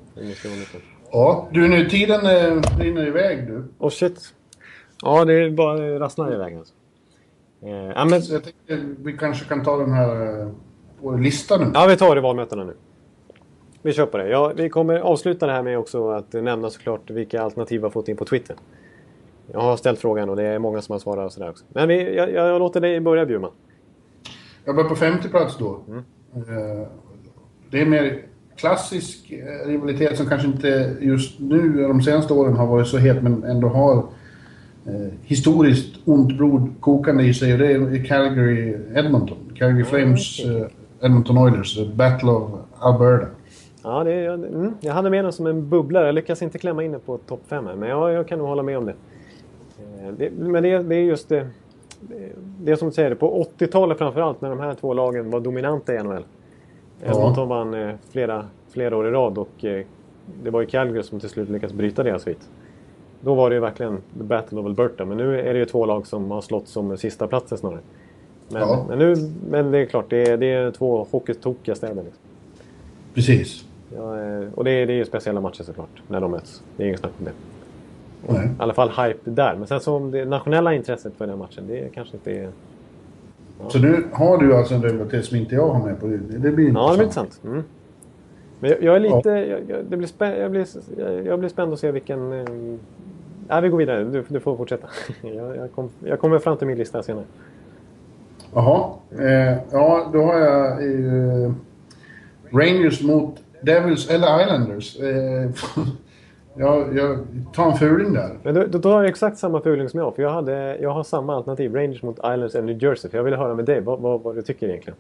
[SPEAKER 3] Ja, du, nu tiden eh, rinner iväg du.
[SPEAKER 2] Åh oh, shit. Ja, det är bara rasslar iväg alltså. Eh, ja, men...
[SPEAKER 3] Så jag tänkte vi kanske kan ta den här eh, listan nu.
[SPEAKER 2] Ja, vi tar det valmötena nu. Vi kör på det. Ja, vi kommer avsluta det här med också att nämna såklart vilka alternativ vi har fått in på Twitter. Jag har ställt frågan och det är många som har svarat och sådär också. Men vi, jag, jag låter dig börja, Bjurman.
[SPEAKER 3] Jag börjar på femte plats då. Mm. Eh, det är mer klassisk rivalitet som kanske inte just nu de senaste åren har varit så het, men ändå har eh, historiskt ont blod kokande i sig, och det är Calgary-Edmonton. Calgary Flames, eh, Edmonton Oilers, the Battle of Alberta.
[SPEAKER 2] Ja, det, jag, mm, jag hade med den som en bubblare. Jag lyckas inte klämma in den på topp fem här, men jag, jag kan nog hålla med om det. Eh, det men det, det är just det, det, det som du säger, på åttiotalet framförallt när de här två lagen var dominanta i N H L. Edmonton ja. vann eh, flera, flera år i rad och eh, det var ju Calgary som till slut lyckades bryta deras svit. Då var det ju verkligen the Battle of Alberta, men nu är det ju två lag som har slått som sista platsen snarare. Men, ja. men, nu, men det är klart, det är, det är två hockeytokiga städer. Liksom.
[SPEAKER 3] Precis.
[SPEAKER 2] Ja, och det är, det är ju speciella matcher såklart, när de möts. Det är ingen snack om det.
[SPEAKER 3] Nej.
[SPEAKER 2] I alla fall hype där. Men sen som det nationella intresset för den matchen, det är kanske inte är...
[SPEAKER 3] Ja. Så nu har du alltså en rivalitet som inte jag har med på det. Det blir
[SPEAKER 2] ja, det blir intressant. Mm. Men jag, jag är lite... Ja. Jag, jag, det blir spä, jag, blir, jag, jag blir spänd att se vilken... Eh, nej, vi går vidare. Du, du får fortsätta. jag, jag, kom, jag kommer fram till min lista senare.
[SPEAKER 3] Jaha. Eh, ja, då har jag eh, Rangers mot Devils eller Islanders. Eh, jag, jag tar en fuling där.
[SPEAKER 2] Men då, då har jag exakt samma fuling som jag. För jag, hade, jag har samma alternativ. Rangers mot Islanders eller New Jersey. För jag ville höra med dig. Vad, vad, vad du tycker egentligen?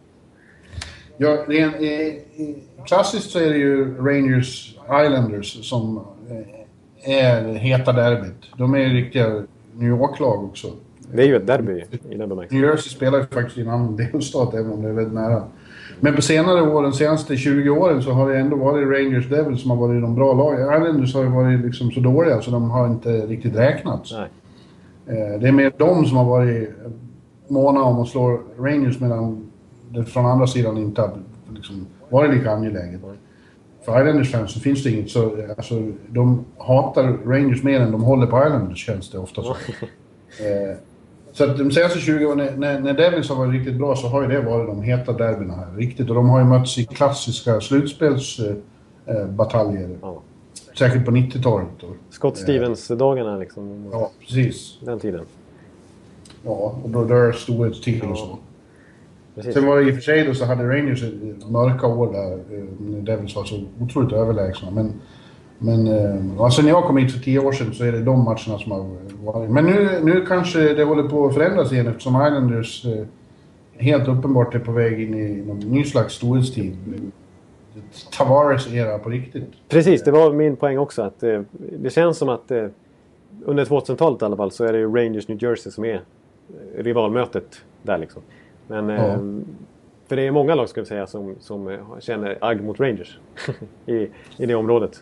[SPEAKER 3] Ja, det är, eh, klassiskt så är det ju Rangers Islanders som eh, är heta derbyt. De är riktiga New York-lag också.
[SPEAKER 2] Det är ju ett derby i den bemärkelsen.
[SPEAKER 3] New Jersey spelar ju faktiskt i en annan delstat, även om det är väldigt nära. Men på senare år, de senaste tjugo åren, så har det ändå varit Rangers Devils som har varit de bra lagen. Islanders har ju varit liksom så dåliga så de har inte riktigt räknats. Nej. Det är mer de som har varit måna om att slå Rangers, medan det från andra sidan inte har liksom varit lika angeläget. För Islanders fans så finns det inget, så alltså, de hatar Rangers mer än de håller på Islanders, känns det ofta så. eh, så att de senaste tjugo åren, när, när Devils har varit riktigt bra, så har ju det varit de heta derbyna här. Riktigt, och de har ju mötts i klassiska slutspelsbataljer. Eh, ja. Särskilt på nittiotalet.
[SPEAKER 2] Scott Stevens-dagarna liksom.
[SPEAKER 3] Ja, precis.
[SPEAKER 2] Den tiden.
[SPEAKER 3] Ja, och Brodeur stod ett till och så. Precis. Sen var det i och för sig då, så hade Rangers mörka år där när Devils var så otroligt överlägsna. Men, men alltså när jag kom hit för tio år sedan så är det de matcherna som har varit. Men nu, nu kanske det håller på att förändras igen, eftersom Islanders eh, helt uppenbart är på väg in i någon ny slags storhetstid. Tavares era på riktigt.
[SPEAKER 2] Precis, det var min poäng också. Att eh, det känns som att eh, under tvåtusentalet i alla fall så är det ju Rangers New Jersey som är rivalmötet där liksom. Men, ja. eh, för det är många lag, ska jag säga, som, som känner agg mot Rangers i, i det området.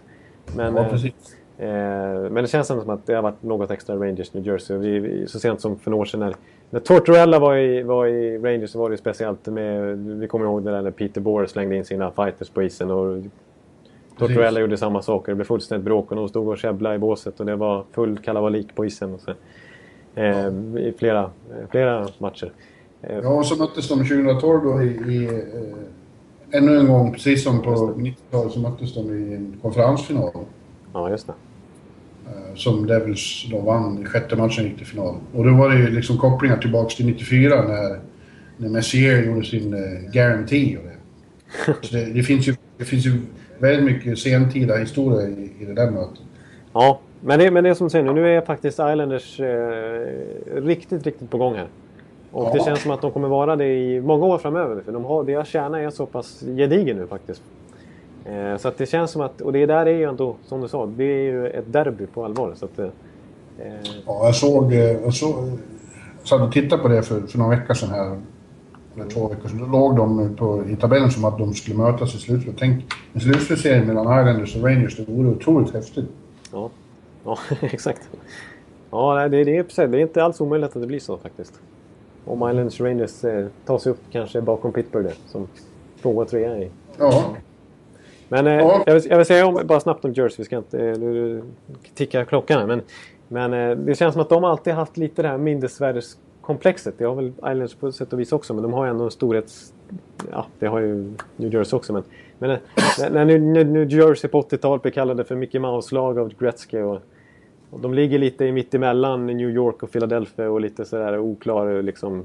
[SPEAKER 2] Men,
[SPEAKER 3] Ja, precis.
[SPEAKER 2] eh, men det känns som att det har varit något extra Rangers New Jersey. Vi, vi, så sent som för några år sedan när, när Tortorella var i, var i Rangers så var det speciellt med, vi kommer ihåg det där när Peter Boer slängde in sina fighters på isen och Tortorella gjorde samma saker. Det blev fullständigt bråk och de stod och käbblade i båset och det var full kalabalik på isen och så, eh, i flera, flera matcher. Eh,
[SPEAKER 3] Ja, och så möttes de tjugohundratolv då i, i eh, ännu en gång, precis som på nittiotalet, så möttes de i en konferensfinal.
[SPEAKER 2] Ja, just det.
[SPEAKER 3] Eh, som Devils då vann i sjätte matchen gick till final. Och då var det ju liksom kopplingar tillbaks till nittiofyra när, när Messier gjorde sin eh, guarantee och det. Så det, det, finns ju, det finns ju väldigt mycket sentida historia i, i det där mötet.
[SPEAKER 2] Ja, men det, men det är som du säger nu, nu är faktiskt Islanders eh, riktigt, riktigt på gång här. Och
[SPEAKER 3] Ja.
[SPEAKER 2] det känns som att de kommer vara det i många år framöver. För de har, deras kärna är så pass gedigen nu faktiskt. Eh, så att det känns som att, och det där är ju ändå, som du sa, det är ju ett derby på allvar. Så att, eh,
[SPEAKER 3] Ja, jag såg, jag såg, så hade tittat på det för, för några veckor sedan här. Eller två veckor sedan. Då låg de på, i tabellen som att de skulle mötas i slutet. Tänk, en slutspelsserie mellan Islanders och Rangers, det vore otroligt häftigt.
[SPEAKER 2] ja, ja exakt. Ja, det, det, är, det är inte alls omöjligt att det blir så faktiskt. Om Islanders Rangers eh, tar sig upp kanske bakom Pittsburgh som tvåa och trea i.
[SPEAKER 3] Ja,
[SPEAKER 2] Men eh,
[SPEAKER 3] Ja.
[SPEAKER 2] jag, vill, jag vill säga om, bara snabbt om Jersey, vi ska inte eh, nu tickar klockan här, men, men eh, det känns som att de alltid haft lite det här minnesvärdeskomplexet. Det har väl Islanders på sätt och vis också, men de har ju ändå en storhets... Ja, det har ju New Jersey också, men, men eh, när, när New, New Jersey på åttiotalet blev kallade för Mickey Mouse-lag av Gretzky och, och de ligger lite i mitt emellan New York och Philadelphia och lite sådär oklar liksom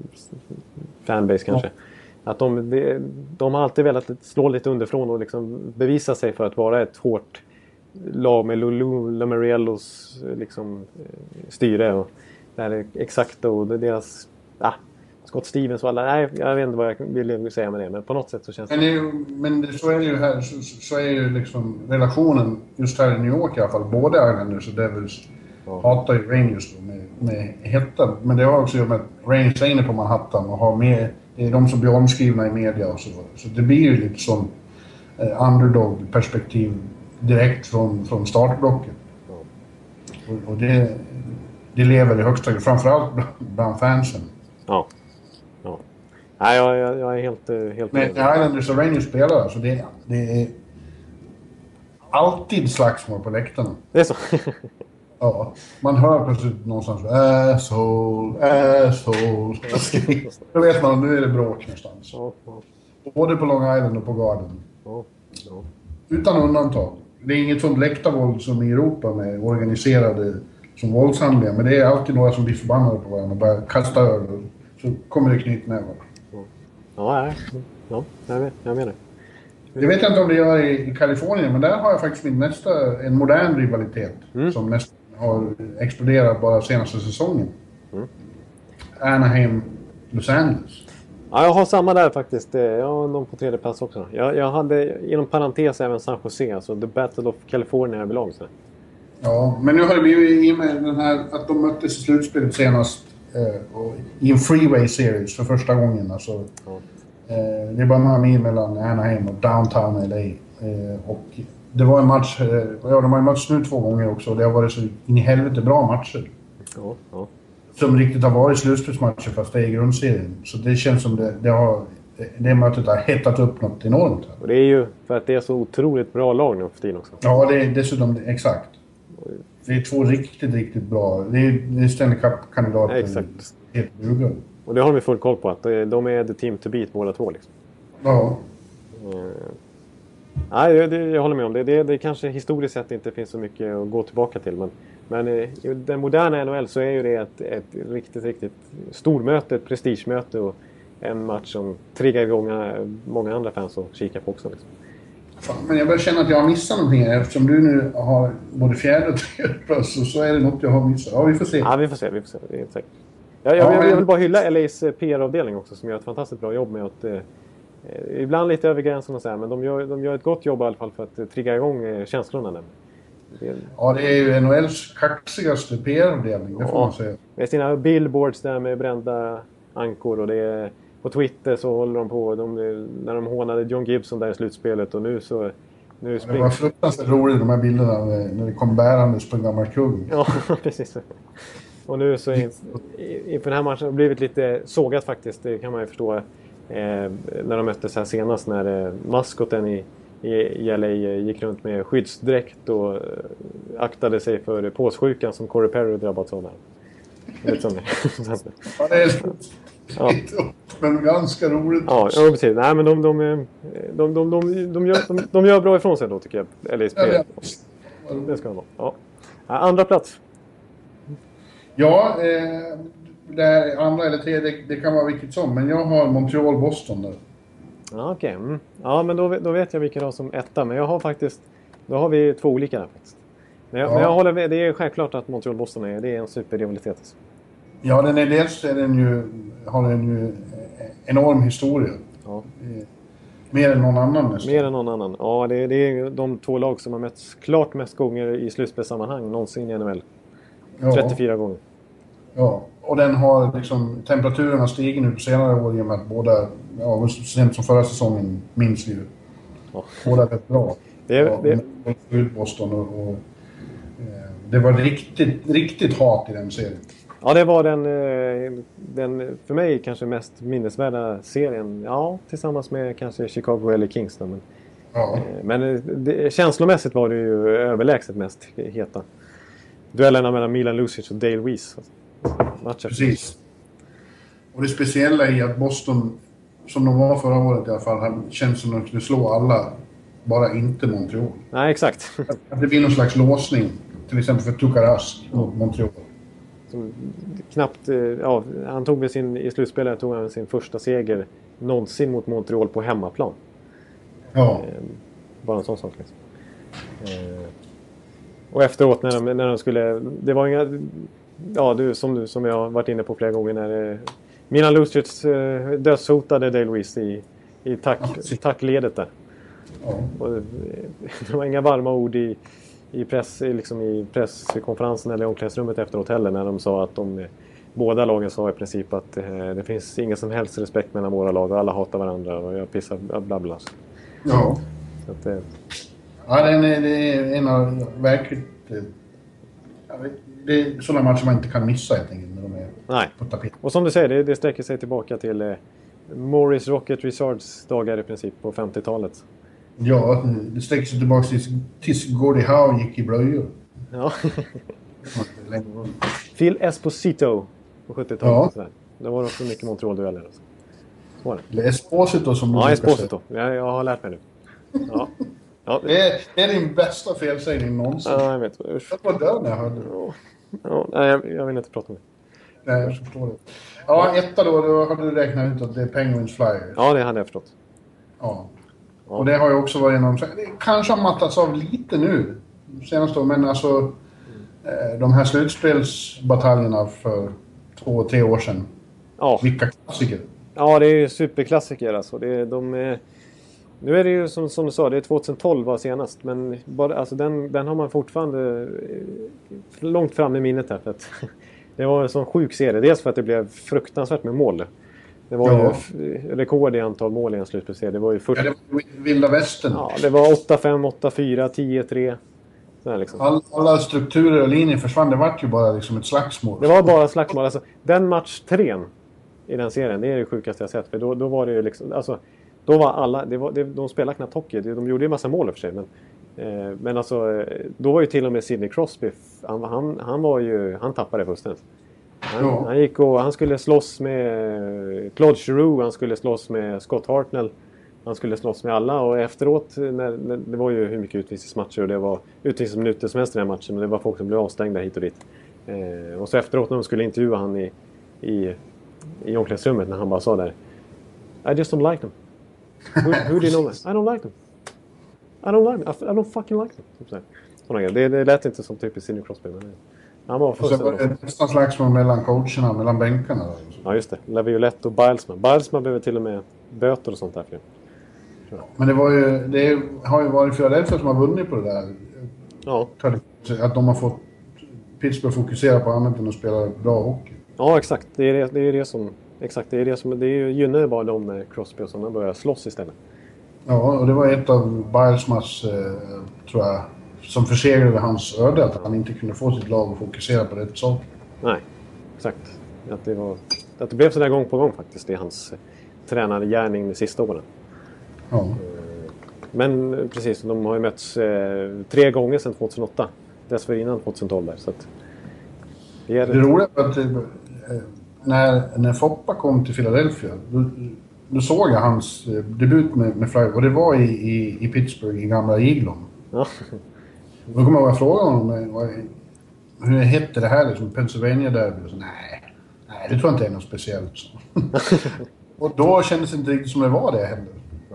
[SPEAKER 2] fanbase kanske. Ja. Att de, de, de har alltid velat slå lite underifrån och liksom bevisa sig för att vara ett hårt lag med Lou Lamoriellos liksom, styre. Och det här är exakt och det är deras... Ah, Scott Stevens och alla... Nej, jag vet inte vad jag vill säga med det, men på något sätt så känns det...
[SPEAKER 3] men, det är ju, men så är det ju här, så, så är ju liksom relationen just här i New York i alla fall. Både Islanders och Devils ja. hatar ju Rangers då med, med hetta. Men det har också gjort med att Rangers är inne på Manhattan och har med... Det är de som blir omskrivna i media och så. Så det blir ju lite som eh, underdog-perspektiv direkt från, från startblocket.
[SPEAKER 2] Ja.
[SPEAKER 3] Och, och det, det lever i högsta grad, framförallt bland, bland fansen.
[SPEAKER 2] Ja. ja. Nej, jag, jag, jag är helt... helt
[SPEAKER 3] Men Islanders och Rangers spelar, alltså det, det är alltid slagsmål på läktarna.
[SPEAKER 2] Det är så.
[SPEAKER 3] Ja, man hör plötsligt någonstans asshole, asshole. Då vet man att nu är det bråk någonstans.
[SPEAKER 2] Ja, ja.
[SPEAKER 3] Både på Long Island och på Garden.
[SPEAKER 2] Ja, ja.
[SPEAKER 3] Utan undantag. Det är inget sånt läktarvåld som i Europa med organiserade som våldshandlingar. Men det är alltid några som blir förbannade på varandra och börjar kasta öl. Så kommer det knytnävar.
[SPEAKER 2] Ja, ja, ja, jag vet, jag menar.
[SPEAKER 3] Det vet jag inte om det gör i, i Kalifornien, men där har jag faktiskt min nästa, en modern rivalitet mm. som nästan har exploderat bara senaste säsongen. Mm. Anaheim, Los Angeles.
[SPEAKER 2] Ja, jag har samma där faktiskt. Jag har någon på tredje plats också. Jag, jag hade inom parentes även San Jose, alltså The Battle of California överlag. Så.
[SPEAKER 3] Ja, men nu har det blivit i och med den här att de möttes i slutspelet senast eh, och, i en freeway series för första gången. Alltså, ja. eh, det är bara några mil mellan Anaheim och downtown L A. Eh, och det var en match, eh, ja, de har ju mötts nu två gånger också och det har varit så in i helvete bra matcher.
[SPEAKER 2] Ja, ja.
[SPEAKER 3] Som riktigt har varit slutspelsmatcher fast det är i grundserien. Så det känns som det, det har... Det mötet har hettat upp något enormt.
[SPEAKER 2] Och det är ju för att det är så otroligt bra lag nu för tiden också.
[SPEAKER 3] Ja, det är dessutom... Exakt. Det är två riktigt, riktigt bra... Det är, det är Stanley Cup-kandidater.
[SPEAKER 2] Ja, exakt.
[SPEAKER 3] Helt buga.
[SPEAKER 2] Och det har de full koll på. Att de är the team to beat båda två liksom.
[SPEAKER 3] Ja.
[SPEAKER 2] Mm. Nej, det, det, jag håller med om det. Det, det kanske historiskt sett inte finns så mycket att gå tillbaka till. Men, men i den moderna N H L så är ju det ett, ett riktigt, riktigt stormöte, ett prestigemöte och en match som triggar igång många andra fans att kika på också. Liksom.
[SPEAKER 3] Fan, men jag börjar känna att jag har missat någonting här. Eftersom du nu har både fjärde och tredje plats så, så är det något jag har missat. Ja, vi får se.
[SPEAKER 2] Ja, vi får se. Vi får se. Det är säkert. Jag, jag, ja, men... jag vill bara hylla L A's P R-avdelning också som gör ett fantastiskt bra jobb med att... Eh, ibland lite över gränsen och så här, men de gör, de gör ett gott jobb i alla fall för att eh, trigga igång eh, känslorna där. Det...
[SPEAKER 3] Ja, det är ju N H L:s kaxigaste P R-avdelning, det får ja, man säga.
[SPEAKER 2] Med sina billboards där med brända ankor och det är... På Twitter så håller de på, de, när de hånade John Gibson där i slutspelet och nu så Nu
[SPEAKER 3] det var fruktansvärt roligt de här bilderna när det kom bärandes på en gammal kung.
[SPEAKER 2] Ja, precis. Och nu så inför den här matchen har det blivit lite sågat faktiskt, det kan man ju förstå. Eh, när de möttes här senast, när eh, maskoten i, i L A gick runt med skyddsdräkt och eh, aktade sig för påssjukan som Corey Perry drabbats av där. Lite sånt.
[SPEAKER 3] Ja, det är ja. Men ganska roligt.
[SPEAKER 2] Ja, ja precis. Nej, men de, de, de, de, de, de, de, gör, de, de gör bra ifrån sig då, tycker jag. Eller i spel. Ja, det ska de vara. Ja. Andra plats.
[SPEAKER 3] Ja, eh, det här andra eller tredje, det, det kan vara vilket som. Men jag har Montreal-Boston där.
[SPEAKER 2] Ja, okej. Okay. Mm. Ja, men då, då vet jag vilka jag har som etta. Men jag har faktiskt... Då har vi två olika där faktiskt. Men jag, ja. men jag håller med. Det är självklart att Montreal-Boston är, det är en superrivalitet. Alltså.
[SPEAKER 3] Ja, den är, dels är den ju, har den ju enorm historia. Ja. Mer än någon annan nästan.
[SPEAKER 2] Mer än någon annan. Ja, det, det är de två lag som har mötts klart mest gånger i slutspelssammanhang någonsin i N H L. Ja. trettiofyra gånger.
[SPEAKER 3] Ja, och den har liksom, temperaturen har stigit nu på senare år i och med att båda, ja, sent som förra säsongen minns vi ju. Ja. Båda är rätt bra. Det är, ja, det är... Boston och, och eh, det var riktigt, riktigt hat i den serien.
[SPEAKER 2] Ja, det var den, den för mig kanske mest minnesvärda serien. Ja, tillsammans med kanske Chicago eller Kings. Men, ja. men det, känslomässigt var det ju överlägset mest heta. Duellerna mellan Milan Lucic och Dale Weiss.
[SPEAKER 3] Precis. Och det speciella i att Boston, som de var förra året i alla fall, känns som att de skulle slå alla, bara inte Montreal.
[SPEAKER 2] Nej, exakt.
[SPEAKER 3] Att det blir någon slags låsning, till exempel för Tukarask mot Montreal.
[SPEAKER 2] Som knappt, ja, han tog med sin, i slutspelet tog han sin första seger någonsin mot Montreal på hemmaplan.
[SPEAKER 3] Ja.
[SPEAKER 2] Eh, bara en sån sak liksom. Eh, och efteråt när de, när de skulle, det var inga, ja du, som du, som jag har varit inne på flera gånger, när eh, Milan Lucic eh, dödshotade Dale Weiss i, i, tack, ja, i tackledet där. Ja. Och, eh, det var inga varma ord i I, press, liksom i presskonferensen eller i omklädningsrummet efteråt heller, när de sa att de, båda lagen sa i princip att eh, det finns ingen som helst respekt mellan våra lag och alla hatar varandra och jag pissar bla bla.
[SPEAKER 3] Ja.
[SPEAKER 2] Så att, eh,
[SPEAKER 3] ja, det är, det är en av verkligt... Det är sådana matcher man inte kan missa helt enkelt när de är
[SPEAKER 2] nej.
[SPEAKER 3] På tapet.
[SPEAKER 2] Och som du säger, det, det sträcker sig tillbaka till eh, Morris Rocket Richards dagar i princip på femtiotalet.
[SPEAKER 3] Ja, det sträcker sig tillbaka tills, tills Gordie Howe gick i blöjor.
[SPEAKER 2] Ja. Phil Esposito på sjuttiotalet. Ja. Det var också mycket Montreal-dueller. Alltså. Så var det.
[SPEAKER 3] Eller Esposito som du
[SPEAKER 2] ja, Esposito. Jag, jag har lärt mig nu. Ja.
[SPEAKER 3] Ja. Det, är, det är din bästa felsägning någonsin.
[SPEAKER 2] Ja, jag vet. Usch.
[SPEAKER 3] Jag var död när jag hörde det.
[SPEAKER 2] Ja, nej, jag, jag vill inte prata om det.
[SPEAKER 3] Nej, jag förstår det. Ja, etta då, då hade du räknat ut att det är Penguins Flyers.
[SPEAKER 2] Ja, det hade jag förstått.
[SPEAKER 3] Ja. Ja. Och det har ju också varit genom... Det kanske har mattats av lite nu. Senast då, men alltså... Mm. De här slutspelsbataljerna för två, tre år sedan. Ja. Vilka klassiker.
[SPEAKER 2] Ja, det är ju superklassiker alltså. Det är, de är, nu är det ju som, som du sa, det är tjugohundratolv var senast. Men bara, alltså den, den har man fortfarande långt fram i minnet här. För att det var en sån sjuk serie. Dels för att det blev fruktansvärt med mål. Det var ja. ju rekord i antal mål i en slutspelsserie. Det var ju fyrtio...
[SPEAKER 3] Ja, det var vilda västern.
[SPEAKER 2] Ja, det var åtta fem, åtta fyra, tio tre. Liksom.
[SPEAKER 3] All, alla strukturer och linjer försvann. Det var ju bara liksom ett slagsmål.
[SPEAKER 2] Det var bara slagsmål. Alltså, den match tre i den serien, det är det sjukaste jag sett. För då, då var det ju liksom... Alltså, då var alla... Det var, det, de spelade knappt hockey. De gjorde ju en massa mål för sig. Men, eh, men alltså... Då var ju till och med Sidney Crosby... Han, han, han var ju... Han tappade fullständigt. Han, ja. han gick och... Han skulle slåss med Claude Giroux. Han skulle slåss med Scott Hartnell. Han skulle slåss med alla. Och efteråt... När, när, det var ju hur mycket utvisningsmatcher. Och det var utvisningsminuter som helst i den här matchen. Och det var folk som blev avstängda hit och dit. Eh, och så efteråt när de skulle intervjua han i... i i omklädningsrummet när han bara sa där I just don't like them. Who, who do you know that? I don't like them. I don't like them. I don't fucking like them. Det, det lät inte som typiskt Sidney Crosby. Men han var först.
[SPEAKER 3] Och så var det nästan slagsmål mellan coacherna, mellan bänkarna.
[SPEAKER 2] Ja, just det. Laviolette och Bilesman. Bilesman blev till och med böter och sånt där.
[SPEAKER 3] Ja. Men det var ju, det har ju varit Philadelphia som har vunnit på det där.
[SPEAKER 2] Ja.
[SPEAKER 3] Att de har fått Pittsburgh fokusera på annat än att spela bra hockey.
[SPEAKER 2] Ja, exakt. Det är det, det, är det som... Exakt, det är det som... Det är ju gynnar bara de med Crosby och sådana börjar slåss istället.
[SPEAKER 3] Ja, och det var ett av Bielsmas, eh, tror jag, som försegrade hans öde, att han inte kunde få sitt lag att fokusera på rätt sak.
[SPEAKER 2] Nej, exakt. Att det, var, att det blev så där gång på gång faktiskt i hans eh, tränargärning de sista åren.
[SPEAKER 3] Ja.
[SPEAKER 2] Eh, men eh, precis, de har ju mötts eh, tre gånger sedan tjugohundraåtta. Dessförinnan tjugotolv där, så att... Det, är
[SPEAKER 3] det roliga är att eh, när, när Foppa kom till Philadelphia, då, då såg jag hans eh, debut med, med Flyers, och det var i, i, i Pittsburgh, i gamla Iglon.
[SPEAKER 2] Ja.
[SPEAKER 3] Då kommer jag ihåg att fråga honom, vad, hur hette det här liksom, Pennsylvania Derby? Och så, nej, nej, det tror jag inte är något speciellt. Och då kändes det inte riktigt som det var det heller.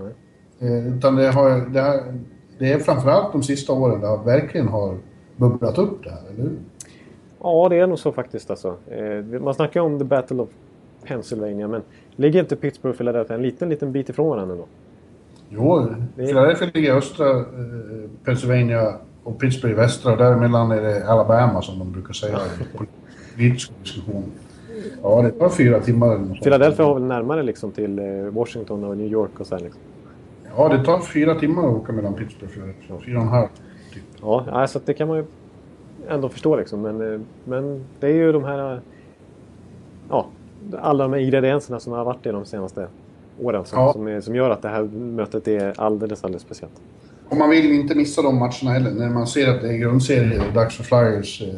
[SPEAKER 3] Eh, utan det, har, det, har, det är framförallt de sista åren där verkligen har bubblat upp det här, eller hur?
[SPEAKER 2] Ja, det är nog så faktiskt alltså. Eh, man snackar om The Battle of Pennsylvania, men ligger inte Pittsburgh och Philadelphia en liten, liten bit ifrån varandra då?
[SPEAKER 3] Jo, Philadelphia ligger i östra eh, Pennsylvania och Pittsburgh i västra, och däremellan är det Alabama som de brukar säga i politisk diskussion. Ja, det tar fyra timmar eller något.
[SPEAKER 2] Philadelphia har väl närmare liksom till eh, Washington och New York och så här liksom.
[SPEAKER 3] Ja, det tar fyra timmar att åka mellan Pittsburgh och Philadelphia. Fyra och en halv. Typ.
[SPEAKER 2] Ja, alltså det kan man ju ändå förstå liksom. Men, eh, men det är ju de här... Ja, alla de här ingredienserna som har varit i de senaste åren som,
[SPEAKER 3] ja.
[SPEAKER 2] som, är, som gör att det här mötet är alldeles, alldeles speciellt.
[SPEAKER 3] Och man vill inte missa de matcherna heller. När man ser att det är grundserie och dags för Flyers, eh,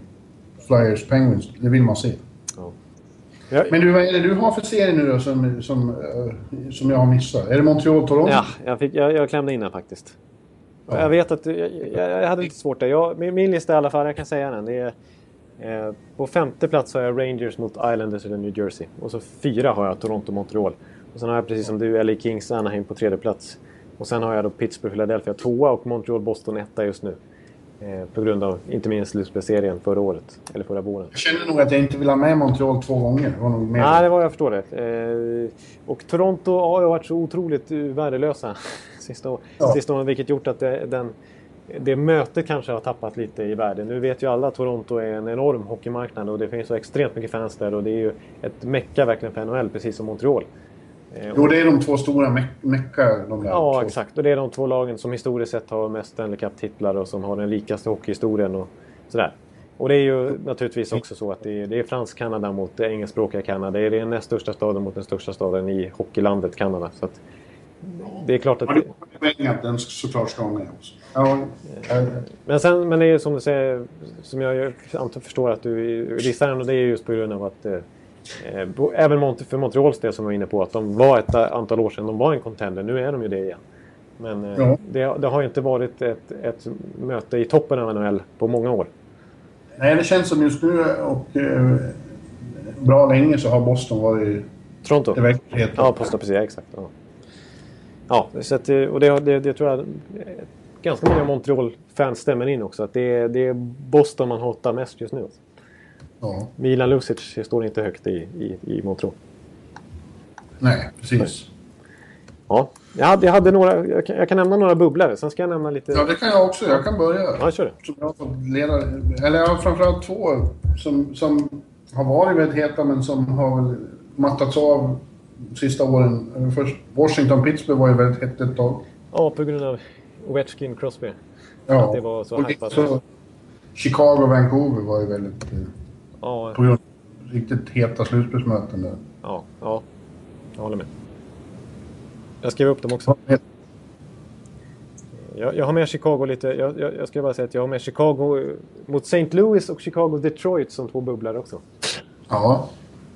[SPEAKER 3] Flyers Penguins, det vill man se.
[SPEAKER 2] Ja.
[SPEAKER 3] Jag, Men du, vad är det du har för serie nu då som, som, uh, som jag har missat? Är det Montreal-Toronto?
[SPEAKER 2] Ja, jag, fick, jag, jag klämde in den faktiskt. Ja. Jag vet att jag, jag, jag hade lite svårt där. Jag, min, min lista i alla fall, jag kan säga den. Det är, eh, på femte plats har jag Rangers mot Islanders eller New Jersey. Och så fyra har jag Toronto-Montreal. Och sen har jag precis som du L A Kings Anaheim på tredje plats. Och sen har jag då Pittsburgh Philadelphia tvåa och Montreal Boston etta just nu. Eh, på grund av inte minst slutspelserien förra året. Eller förra våren.
[SPEAKER 3] Jag kände nog att jag inte vill ha med Montreal två gånger. Det var nog mer.
[SPEAKER 2] Nej, det var jag förstår det. Eh, och Toronto har ju varit så otroligt värdelösa sista, år, ja. sista åren. Vilket gjort att det, den, det mötet kanske har tappat lite i världen. Nu vet ju alla att Toronto är en enorm hockeymarknad. Och det finns så extremt mycket fans där. Och det är ju ett mecka verkligen för N H L, precis som Montreal.
[SPEAKER 3] Jo, det är de två stora me- mecka. De där
[SPEAKER 2] ja,
[SPEAKER 3] två.
[SPEAKER 2] Exakt. Och det är de två lagen som historiskt sett har mest Stanley Cup-titlar och som har den rikaste hockeyhistorien och sådär. Och det är ju naturligtvis också så att det är, det är fransk Kanada mot det engelskspråkiga Kanada. Det är den näst största staden mot den största staden i hockeylandet Kanada. Så att det är klart att...
[SPEAKER 3] Ja, det är poäng att den såklart ska vara med också. Ja.
[SPEAKER 2] Men sen, men det är som du säger, som jag antar förstår att du gissar den, och det är just på grund av att... Eh, även för Montreals del som jag var inne på, att de var ett antal år sedan, de var en contender, nu är de ju det igen. Men eh, ja. det, det har inte varit ett, ett möte i toppen av N H L på många år.
[SPEAKER 3] Nej, det känns som just nu och eh, bra länge så har Boston varit
[SPEAKER 2] Toronto.
[SPEAKER 3] Det verkligheten.
[SPEAKER 2] Ja, posta precis, exakt. Ja, ja så att, och det, det, det tror jag ganska många Montreal-fans stämmer in också, att det, det är Boston man hatar mest just nu.
[SPEAKER 3] Ja.
[SPEAKER 2] Milan Lucic står inte högt i, i, i Montreal.
[SPEAKER 3] Nej, precis.
[SPEAKER 2] Ja, jag hade, jag hade några, jag kan, jag kan nämna några bubblare, sen ska jag nämna lite...
[SPEAKER 3] Ja, det kan jag också, jag kan börja.
[SPEAKER 2] Ja, kör det.
[SPEAKER 3] Som jag har fått leda, eller jag har framförallt två som, som har varit väldigt heta men som har väl mattats av sista åren. Först Washington Pittsburgh var ju väldigt hett ett tag.
[SPEAKER 2] Ja, på grund av Ovechkin Crosby.
[SPEAKER 3] Ja,
[SPEAKER 2] att det var så hypat.
[SPEAKER 3] Så Chicago och Vancouver var ju väldigt...
[SPEAKER 2] Ja.
[SPEAKER 3] På grund av riktigt heta slutspelsmöten där.
[SPEAKER 2] Ja, ja. Jag håller med. Jag skrev upp dem också. Jag, jag har med Chicago lite. Jag, jag, jag ska bara säga att jag har med Chicago mot Saint Louis och Chicago Detroit som två bubblare också.
[SPEAKER 3] Ja.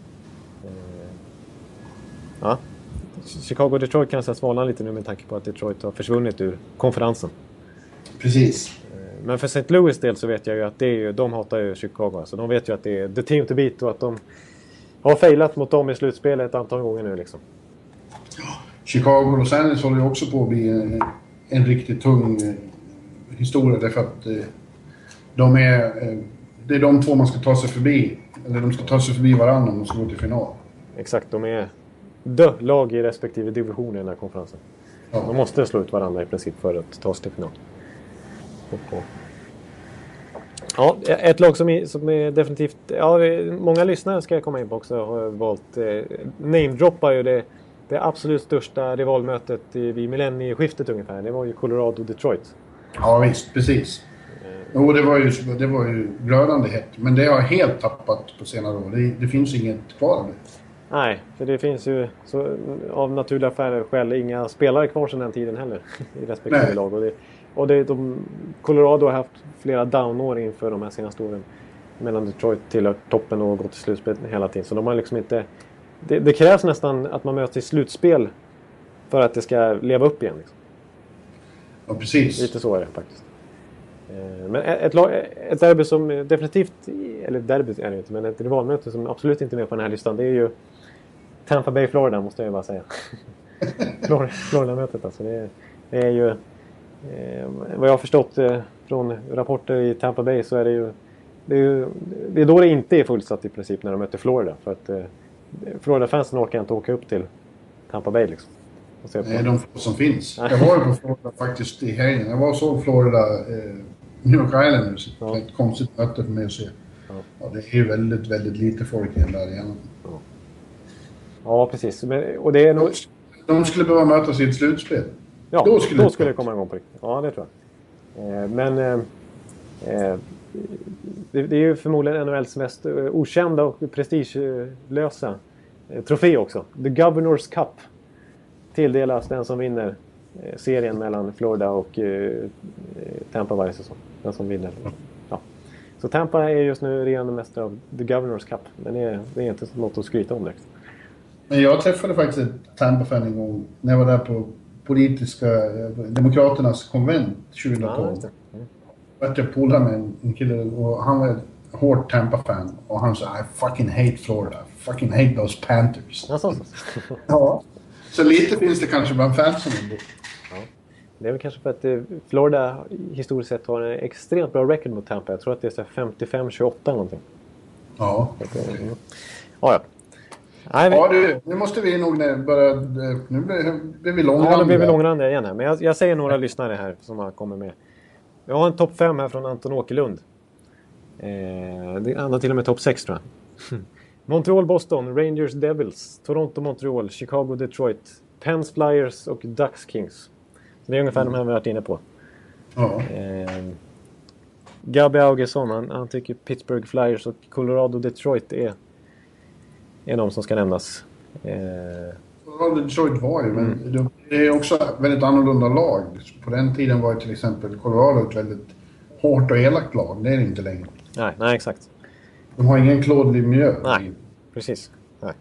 [SPEAKER 2] Ja. Chicago Detroit kan svalna lite nu med tanke på att Detroit har försvunnit ur konferensen.
[SPEAKER 3] Precis.
[SPEAKER 2] Men för Saint Louis del så vet jag ju att det är ju, de hatar ju Chicago. Så de vet ju att det är the team to beat och att de har failat mot dem i slutspelet ett antal gånger nu liksom.
[SPEAKER 3] Chicago och Los Angeles håller ju också på att bli en, en riktigt tung eh, historia därför att eh, de är, eh, det är de två man ska ta sig förbi. Eller de ska ta sig förbi varandra om de ska gå till final.
[SPEAKER 2] Exakt, de är dö lag i respektive division i den här konferensen. Ja. De måste slå ut varandra i princip för att ta sig till final. Ja, ett lag som är, som är definitivt... Ja, många lyssnare ska jag komma in på också har valt... Eh, namedroppar ju det det absolut största rivalmötet i, vid millennieskiftet ungefär. Det var ju Colorado-Detroit.
[SPEAKER 3] Ja visst, precis. Jo, det var ju, det var ju glödande hett. Men det har helt tappat på senare år. Det, det finns inget kvar av det.
[SPEAKER 2] Nej, för det finns ju så, av naturliga skäl inga spelare kvar sedan den tiden heller i respektive
[SPEAKER 3] Nej.
[SPEAKER 2] lag. Och, det, och det, de, Colorado har haft flera downår inför de här senaste åren. Medan Detroit tillhör toppen och gått till slutspel hela tiden. Så de har liksom inte... Det, det krävs nästan att man möts i slutspel för att det ska leva upp igen. Liksom.
[SPEAKER 3] Ja, precis.
[SPEAKER 2] Lite så är det faktiskt. Men ett, lag, ett derby som definitivt, eller derby är det inte, men ett rivalmöte som absolut inte är med på den här listan, det är ju Tampa Bay, Florida, måste jag bara säga. Florida-mötet alltså. Det är, det är ju, eh, vad jag har förstått eh, från rapporter i Tampa Bay så är det ju, det är ju, det är då det inte är fullsatt i princip när de möter Florida. För att eh, Florida-fansen orkar inte åka upp till Tampa Bay liksom.
[SPEAKER 3] Det är de få som finns. Jag var ju på Florida faktiskt i helgen. Jag var och såg Florida, eh, New York Islanders. Ja. Ett konstigt möte för mig att se. Ja. Ja, det är ju väldigt, väldigt lite folk i den där igen.
[SPEAKER 2] Ja, ja precis. Men, och det är nog...
[SPEAKER 3] De skulle behöva mötas i ett slutspel.
[SPEAKER 2] Ja, då skulle, då skulle det komma igång på riktigt. Ja, det tror jag. Eh, men eh, eh, det, det är ju förmodligen N H L:s mest eh, okända och prestigelösa eh, trofé också. The Governor's Cup. Tilldelas den som vinner eh, serien mellan Florida och eh, Tampa varje säsong. Den som vinner. Ja. Så Tampa är just nu regerande mästare av The Governor's Cup. Men det är, det är inte något att skryta om direkt.
[SPEAKER 3] Men jag träffade faktiskt ett Tampa-fan en gång när jag var där på politiska Demokraternas konvent tjugohundratolv. Ja, mm. Jag var polare med en, en kille och han var ett hårt Tampa-fan. Och han sa, I fucking hate Florida. I fucking hate those Panthers.
[SPEAKER 2] Ja, så.
[SPEAKER 3] Ja. Så lite finns det kanske bland fansen.
[SPEAKER 2] Ja. Det är väl kanske för att eh, Florida historiskt sett har en extremt bra record mot Tampa. Jag tror att det är så femtiofem tjugoåtta någonting.
[SPEAKER 3] Ja.
[SPEAKER 2] Att, eh, ja, ja. Nej, vi...
[SPEAKER 3] Ja du, nu måste vi nog börja... Nu blir, blir vi långrandiga.
[SPEAKER 2] Ja, nu blir vi långrandiga igen här. Men jag, jag säger några lyssnare här som har kommit med. Jag har en topp fem här från Anton Åkerlund. Eh, det andra till och med topp sex tror jag. Montreal, Boston, Rangers, Devils, Toronto, Montreal, Chicago, Detroit, Pens, Flyers och Ducks, Kings. Så det är ungefär mm. de här vi har varit inne på.
[SPEAKER 3] Ja.
[SPEAKER 2] Eh, Gabby Augesson, han, han tycker Pittsburgh Flyers och Colorado, Detroit är, är de som ska nämnas. Eh,
[SPEAKER 3] Colorado, Detroit var ju, men mm. det är också väldigt annorlunda lag. På den tiden var ju till exempel Colorado ett väldigt hårt och elakt lag. Det är det inte längre.
[SPEAKER 2] Nej, nej exakt.
[SPEAKER 3] De har ingen Claude Lemieux.
[SPEAKER 2] Nej, precis. Nej.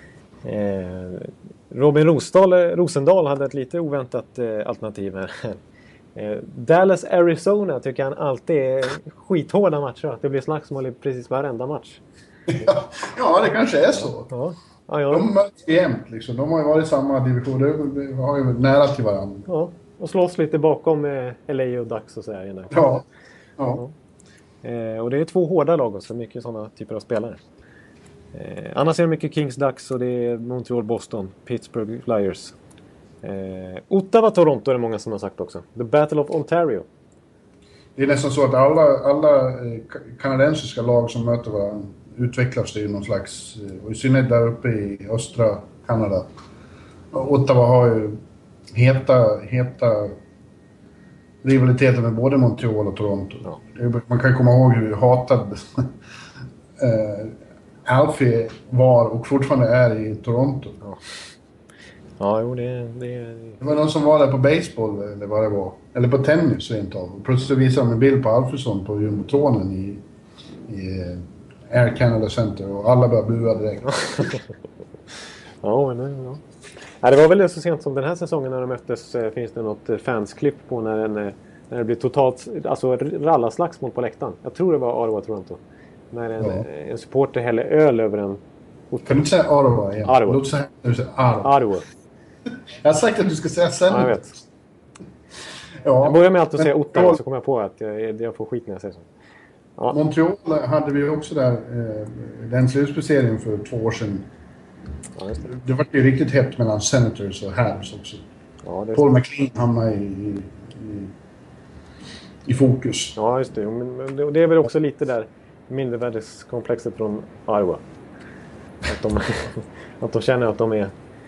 [SPEAKER 2] Eh, Robin Rosdahl, Rosendal hade ett lite oväntat eh, alternativ här. eh, Dallas, Arizona tycker han alltid är skithårda matcher. Det blir slagsmål i precis varenda match.
[SPEAKER 3] ja, ja, det kanske är så.
[SPEAKER 2] Ja. Ja, ja.
[SPEAKER 3] De möts jämt liksom. De har ju varit i samma division. De har ju varit nära till varandra.
[SPEAKER 2] Ja, och slåss lite bakom eh, L A och Ducks och så här. Ja.
[SPEAKER 3] Ja. Ja.
[SPEAKER 2] Eh, och det är två hårda lag också, mycket sådana typer av spelare. Eh, annars är det mycket Kings, Ducks och det är Montreal, Boston, Pittsburgh Flyers. Eh, Ottawa, Toronto är det många som har sagt också. The Battle of Ontario.
[SPEAKER 3] Det är nästan så att alla, alla eh, kanadensiska lag som möter varandra utvecklas det i någon slags, och i synnerhet där uppe i östra Kanada. Ottawa har ju heta, heta rivaliteter med både Montreal och Toronto. Ja. Man kan komma ihåg hur hatad äh, Alfie var och fortfarande är i Toronto.
[SPEAKER 2] Ja, ja jo, det, det...
[SPEAKER 3] det var någon som var där på baseball eller vad det var. Eller på tennis rent av. Och plötsligt visade de en bild på Alfredsson på jumbotronen i, i Air Canada Center och alla började bua direkt.
[SPEAKER 2] ja, men ja. Ja, det var väl så sent som den här säsongen när de möttes finns det något fansklipp på när, en, när det blir totalt alltså rallaslagsmål på läktaren. Jag tror det var Ottawa, Toronto. När en, ja. en supporter häller öl över en...
[SPEAKER 3] Kan du inte säga Ottawa igen?
[SPEAKER 2] Ottawa.
[SPEAKER 3] Låt säga du säger Ottawa.
[SPEAKER 2] Ottawa.
[SPEAKER 3] Jag har sagt att du ska säga sen.
[SPEAKER 2] Ja, jag vet.
[SPEAKER 3] Ja.
[SPEAKER 2] Jag börjar med allt att säga Ottawa så kommer jag på att jag, jag får skit när jag säger så.
[SPEAKER 3] Ja. Montreal hade vi också där eh, den slutspecieringen för två år sedan. Ja, det. det var ju riktigt hett mellan Senators och Habs också. Ja, det Paul McLean hamnade i, i, i, i fokus.
[SPEAKER 2] Ja, just det. Men det är väl också lite där mindervärdeskomplexet från Ottawa. Att de, att de känner att de är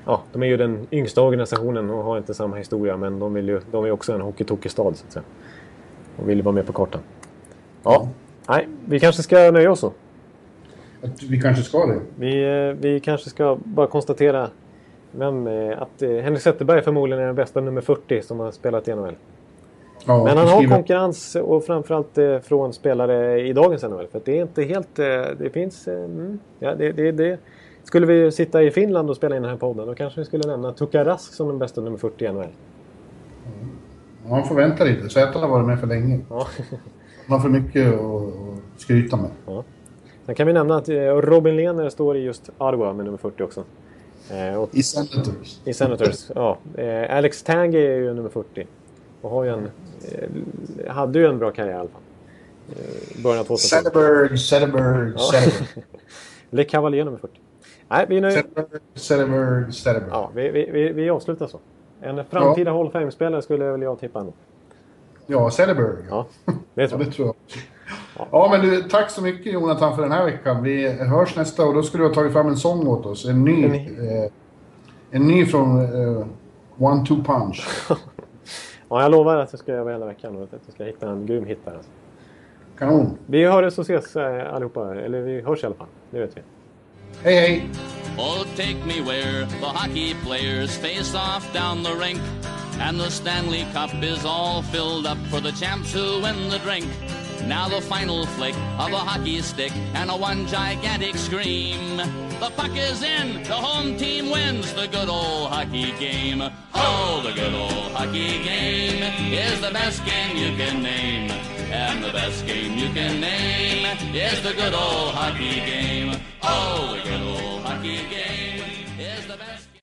[SPEAKER 2] ja, de är ju den yngsta organisationen och har inte samma historia, men de, vill ju, de är också en hockeytokig-stad så att säga. Och vill vara med på kartan. Ja, nej, vi kanske ska nöja oss så.
[SPEAKER 3] Att vi kanske ska det.
[SPEAKER 2] Vi, vi kanske ska bara konstatera vem, att Henrik Zetterberg förmodligen är den bästa nummer fyrtio som har spelat i N H L.
[SPEAKER 3] Ja,
[SPEAKER 2] men han har
[SPEAKER 3] skriver...
[SPEAKER 2] konkurrens och framförallt från spelare i dagens N H L. För det är inte helt... Det finns... Mm, ja, det, det, det. Skulle vi sitta i Finland och spela in den här podden, då kanske vi skulle nämna Tuukka Rask som den bästa nummer fyrtio i N H L.
[SPEAKER 3] Mm. Ja, man får vänta lite. Sätala har varit med för länge. Ja. Man har för mycket att skryta med.
[SPEAKER 2] Ja. Sen kan vi nämna att Robin Lehner står i just Ottawa med nummer fyrtio också.
[SPEAKER 3] Eh, och I Senators.
[SPEAKER 2] I Senators, ja. Eh, Alex Tanguay är ju nummer fyrtio. Och har ju en, eh, hade ju en bra karriär i alla fall. Eh, början av tjugohundratalet.
[SPEAKER 3] Zetterberg, Zetterberg,
[SPEAKER 2] ja.
[SPEAKER 3] Zetterberg.
[SPEAKER 2] Le Cavalier nummer fyrtio. Nej, vi nöjer...
[SPEAKER 3] Zetterberg, Zetterberg.
[SPEAKER 2] Ja, vi, vi, vi, vi avslutar så. En framtida ja. Hall of Fame-spelare skulle väl jag tippa ändå.
[SPEAKER 3] Ja, Zetterberg.
[SPEAKER 2] Ja, det tror jag.
[SPEAKER 3] Ja, det tror jag. Ja. Ja, men du, tack så mycket Jonathan för den här veckan. Vi hörs nästa och då skulle du ha tagit fram en sång åt oss. En ny, en, eh, en ny från eh, One Two Punch.
[SPEAKER 2] Ja, jag lovar att jag ska göra hela veckan och att jag ska hitta en grym hit här. Alltså.
[SPEAKER 3] Kanon.
[SPEAKER 2] Vi hörs och ses eh, allihopa. Eller vi hörs i alla fall, det vet vi.
[SPEAKER 3] Hej hej!
[SPEAKER 1] Oh, take me where the hockey players face off down the rink, and the Stanley Cup is all filled up for the champs who win the drink. Now the final flick of a hockey stick and a one gigantic scream. The puck is in, the home team wins the good old hockey game. Oh, the good old hockey game is the best game you can name. And the best game you can name is the good old hockey game. Oh, the good old hockey game is the best game.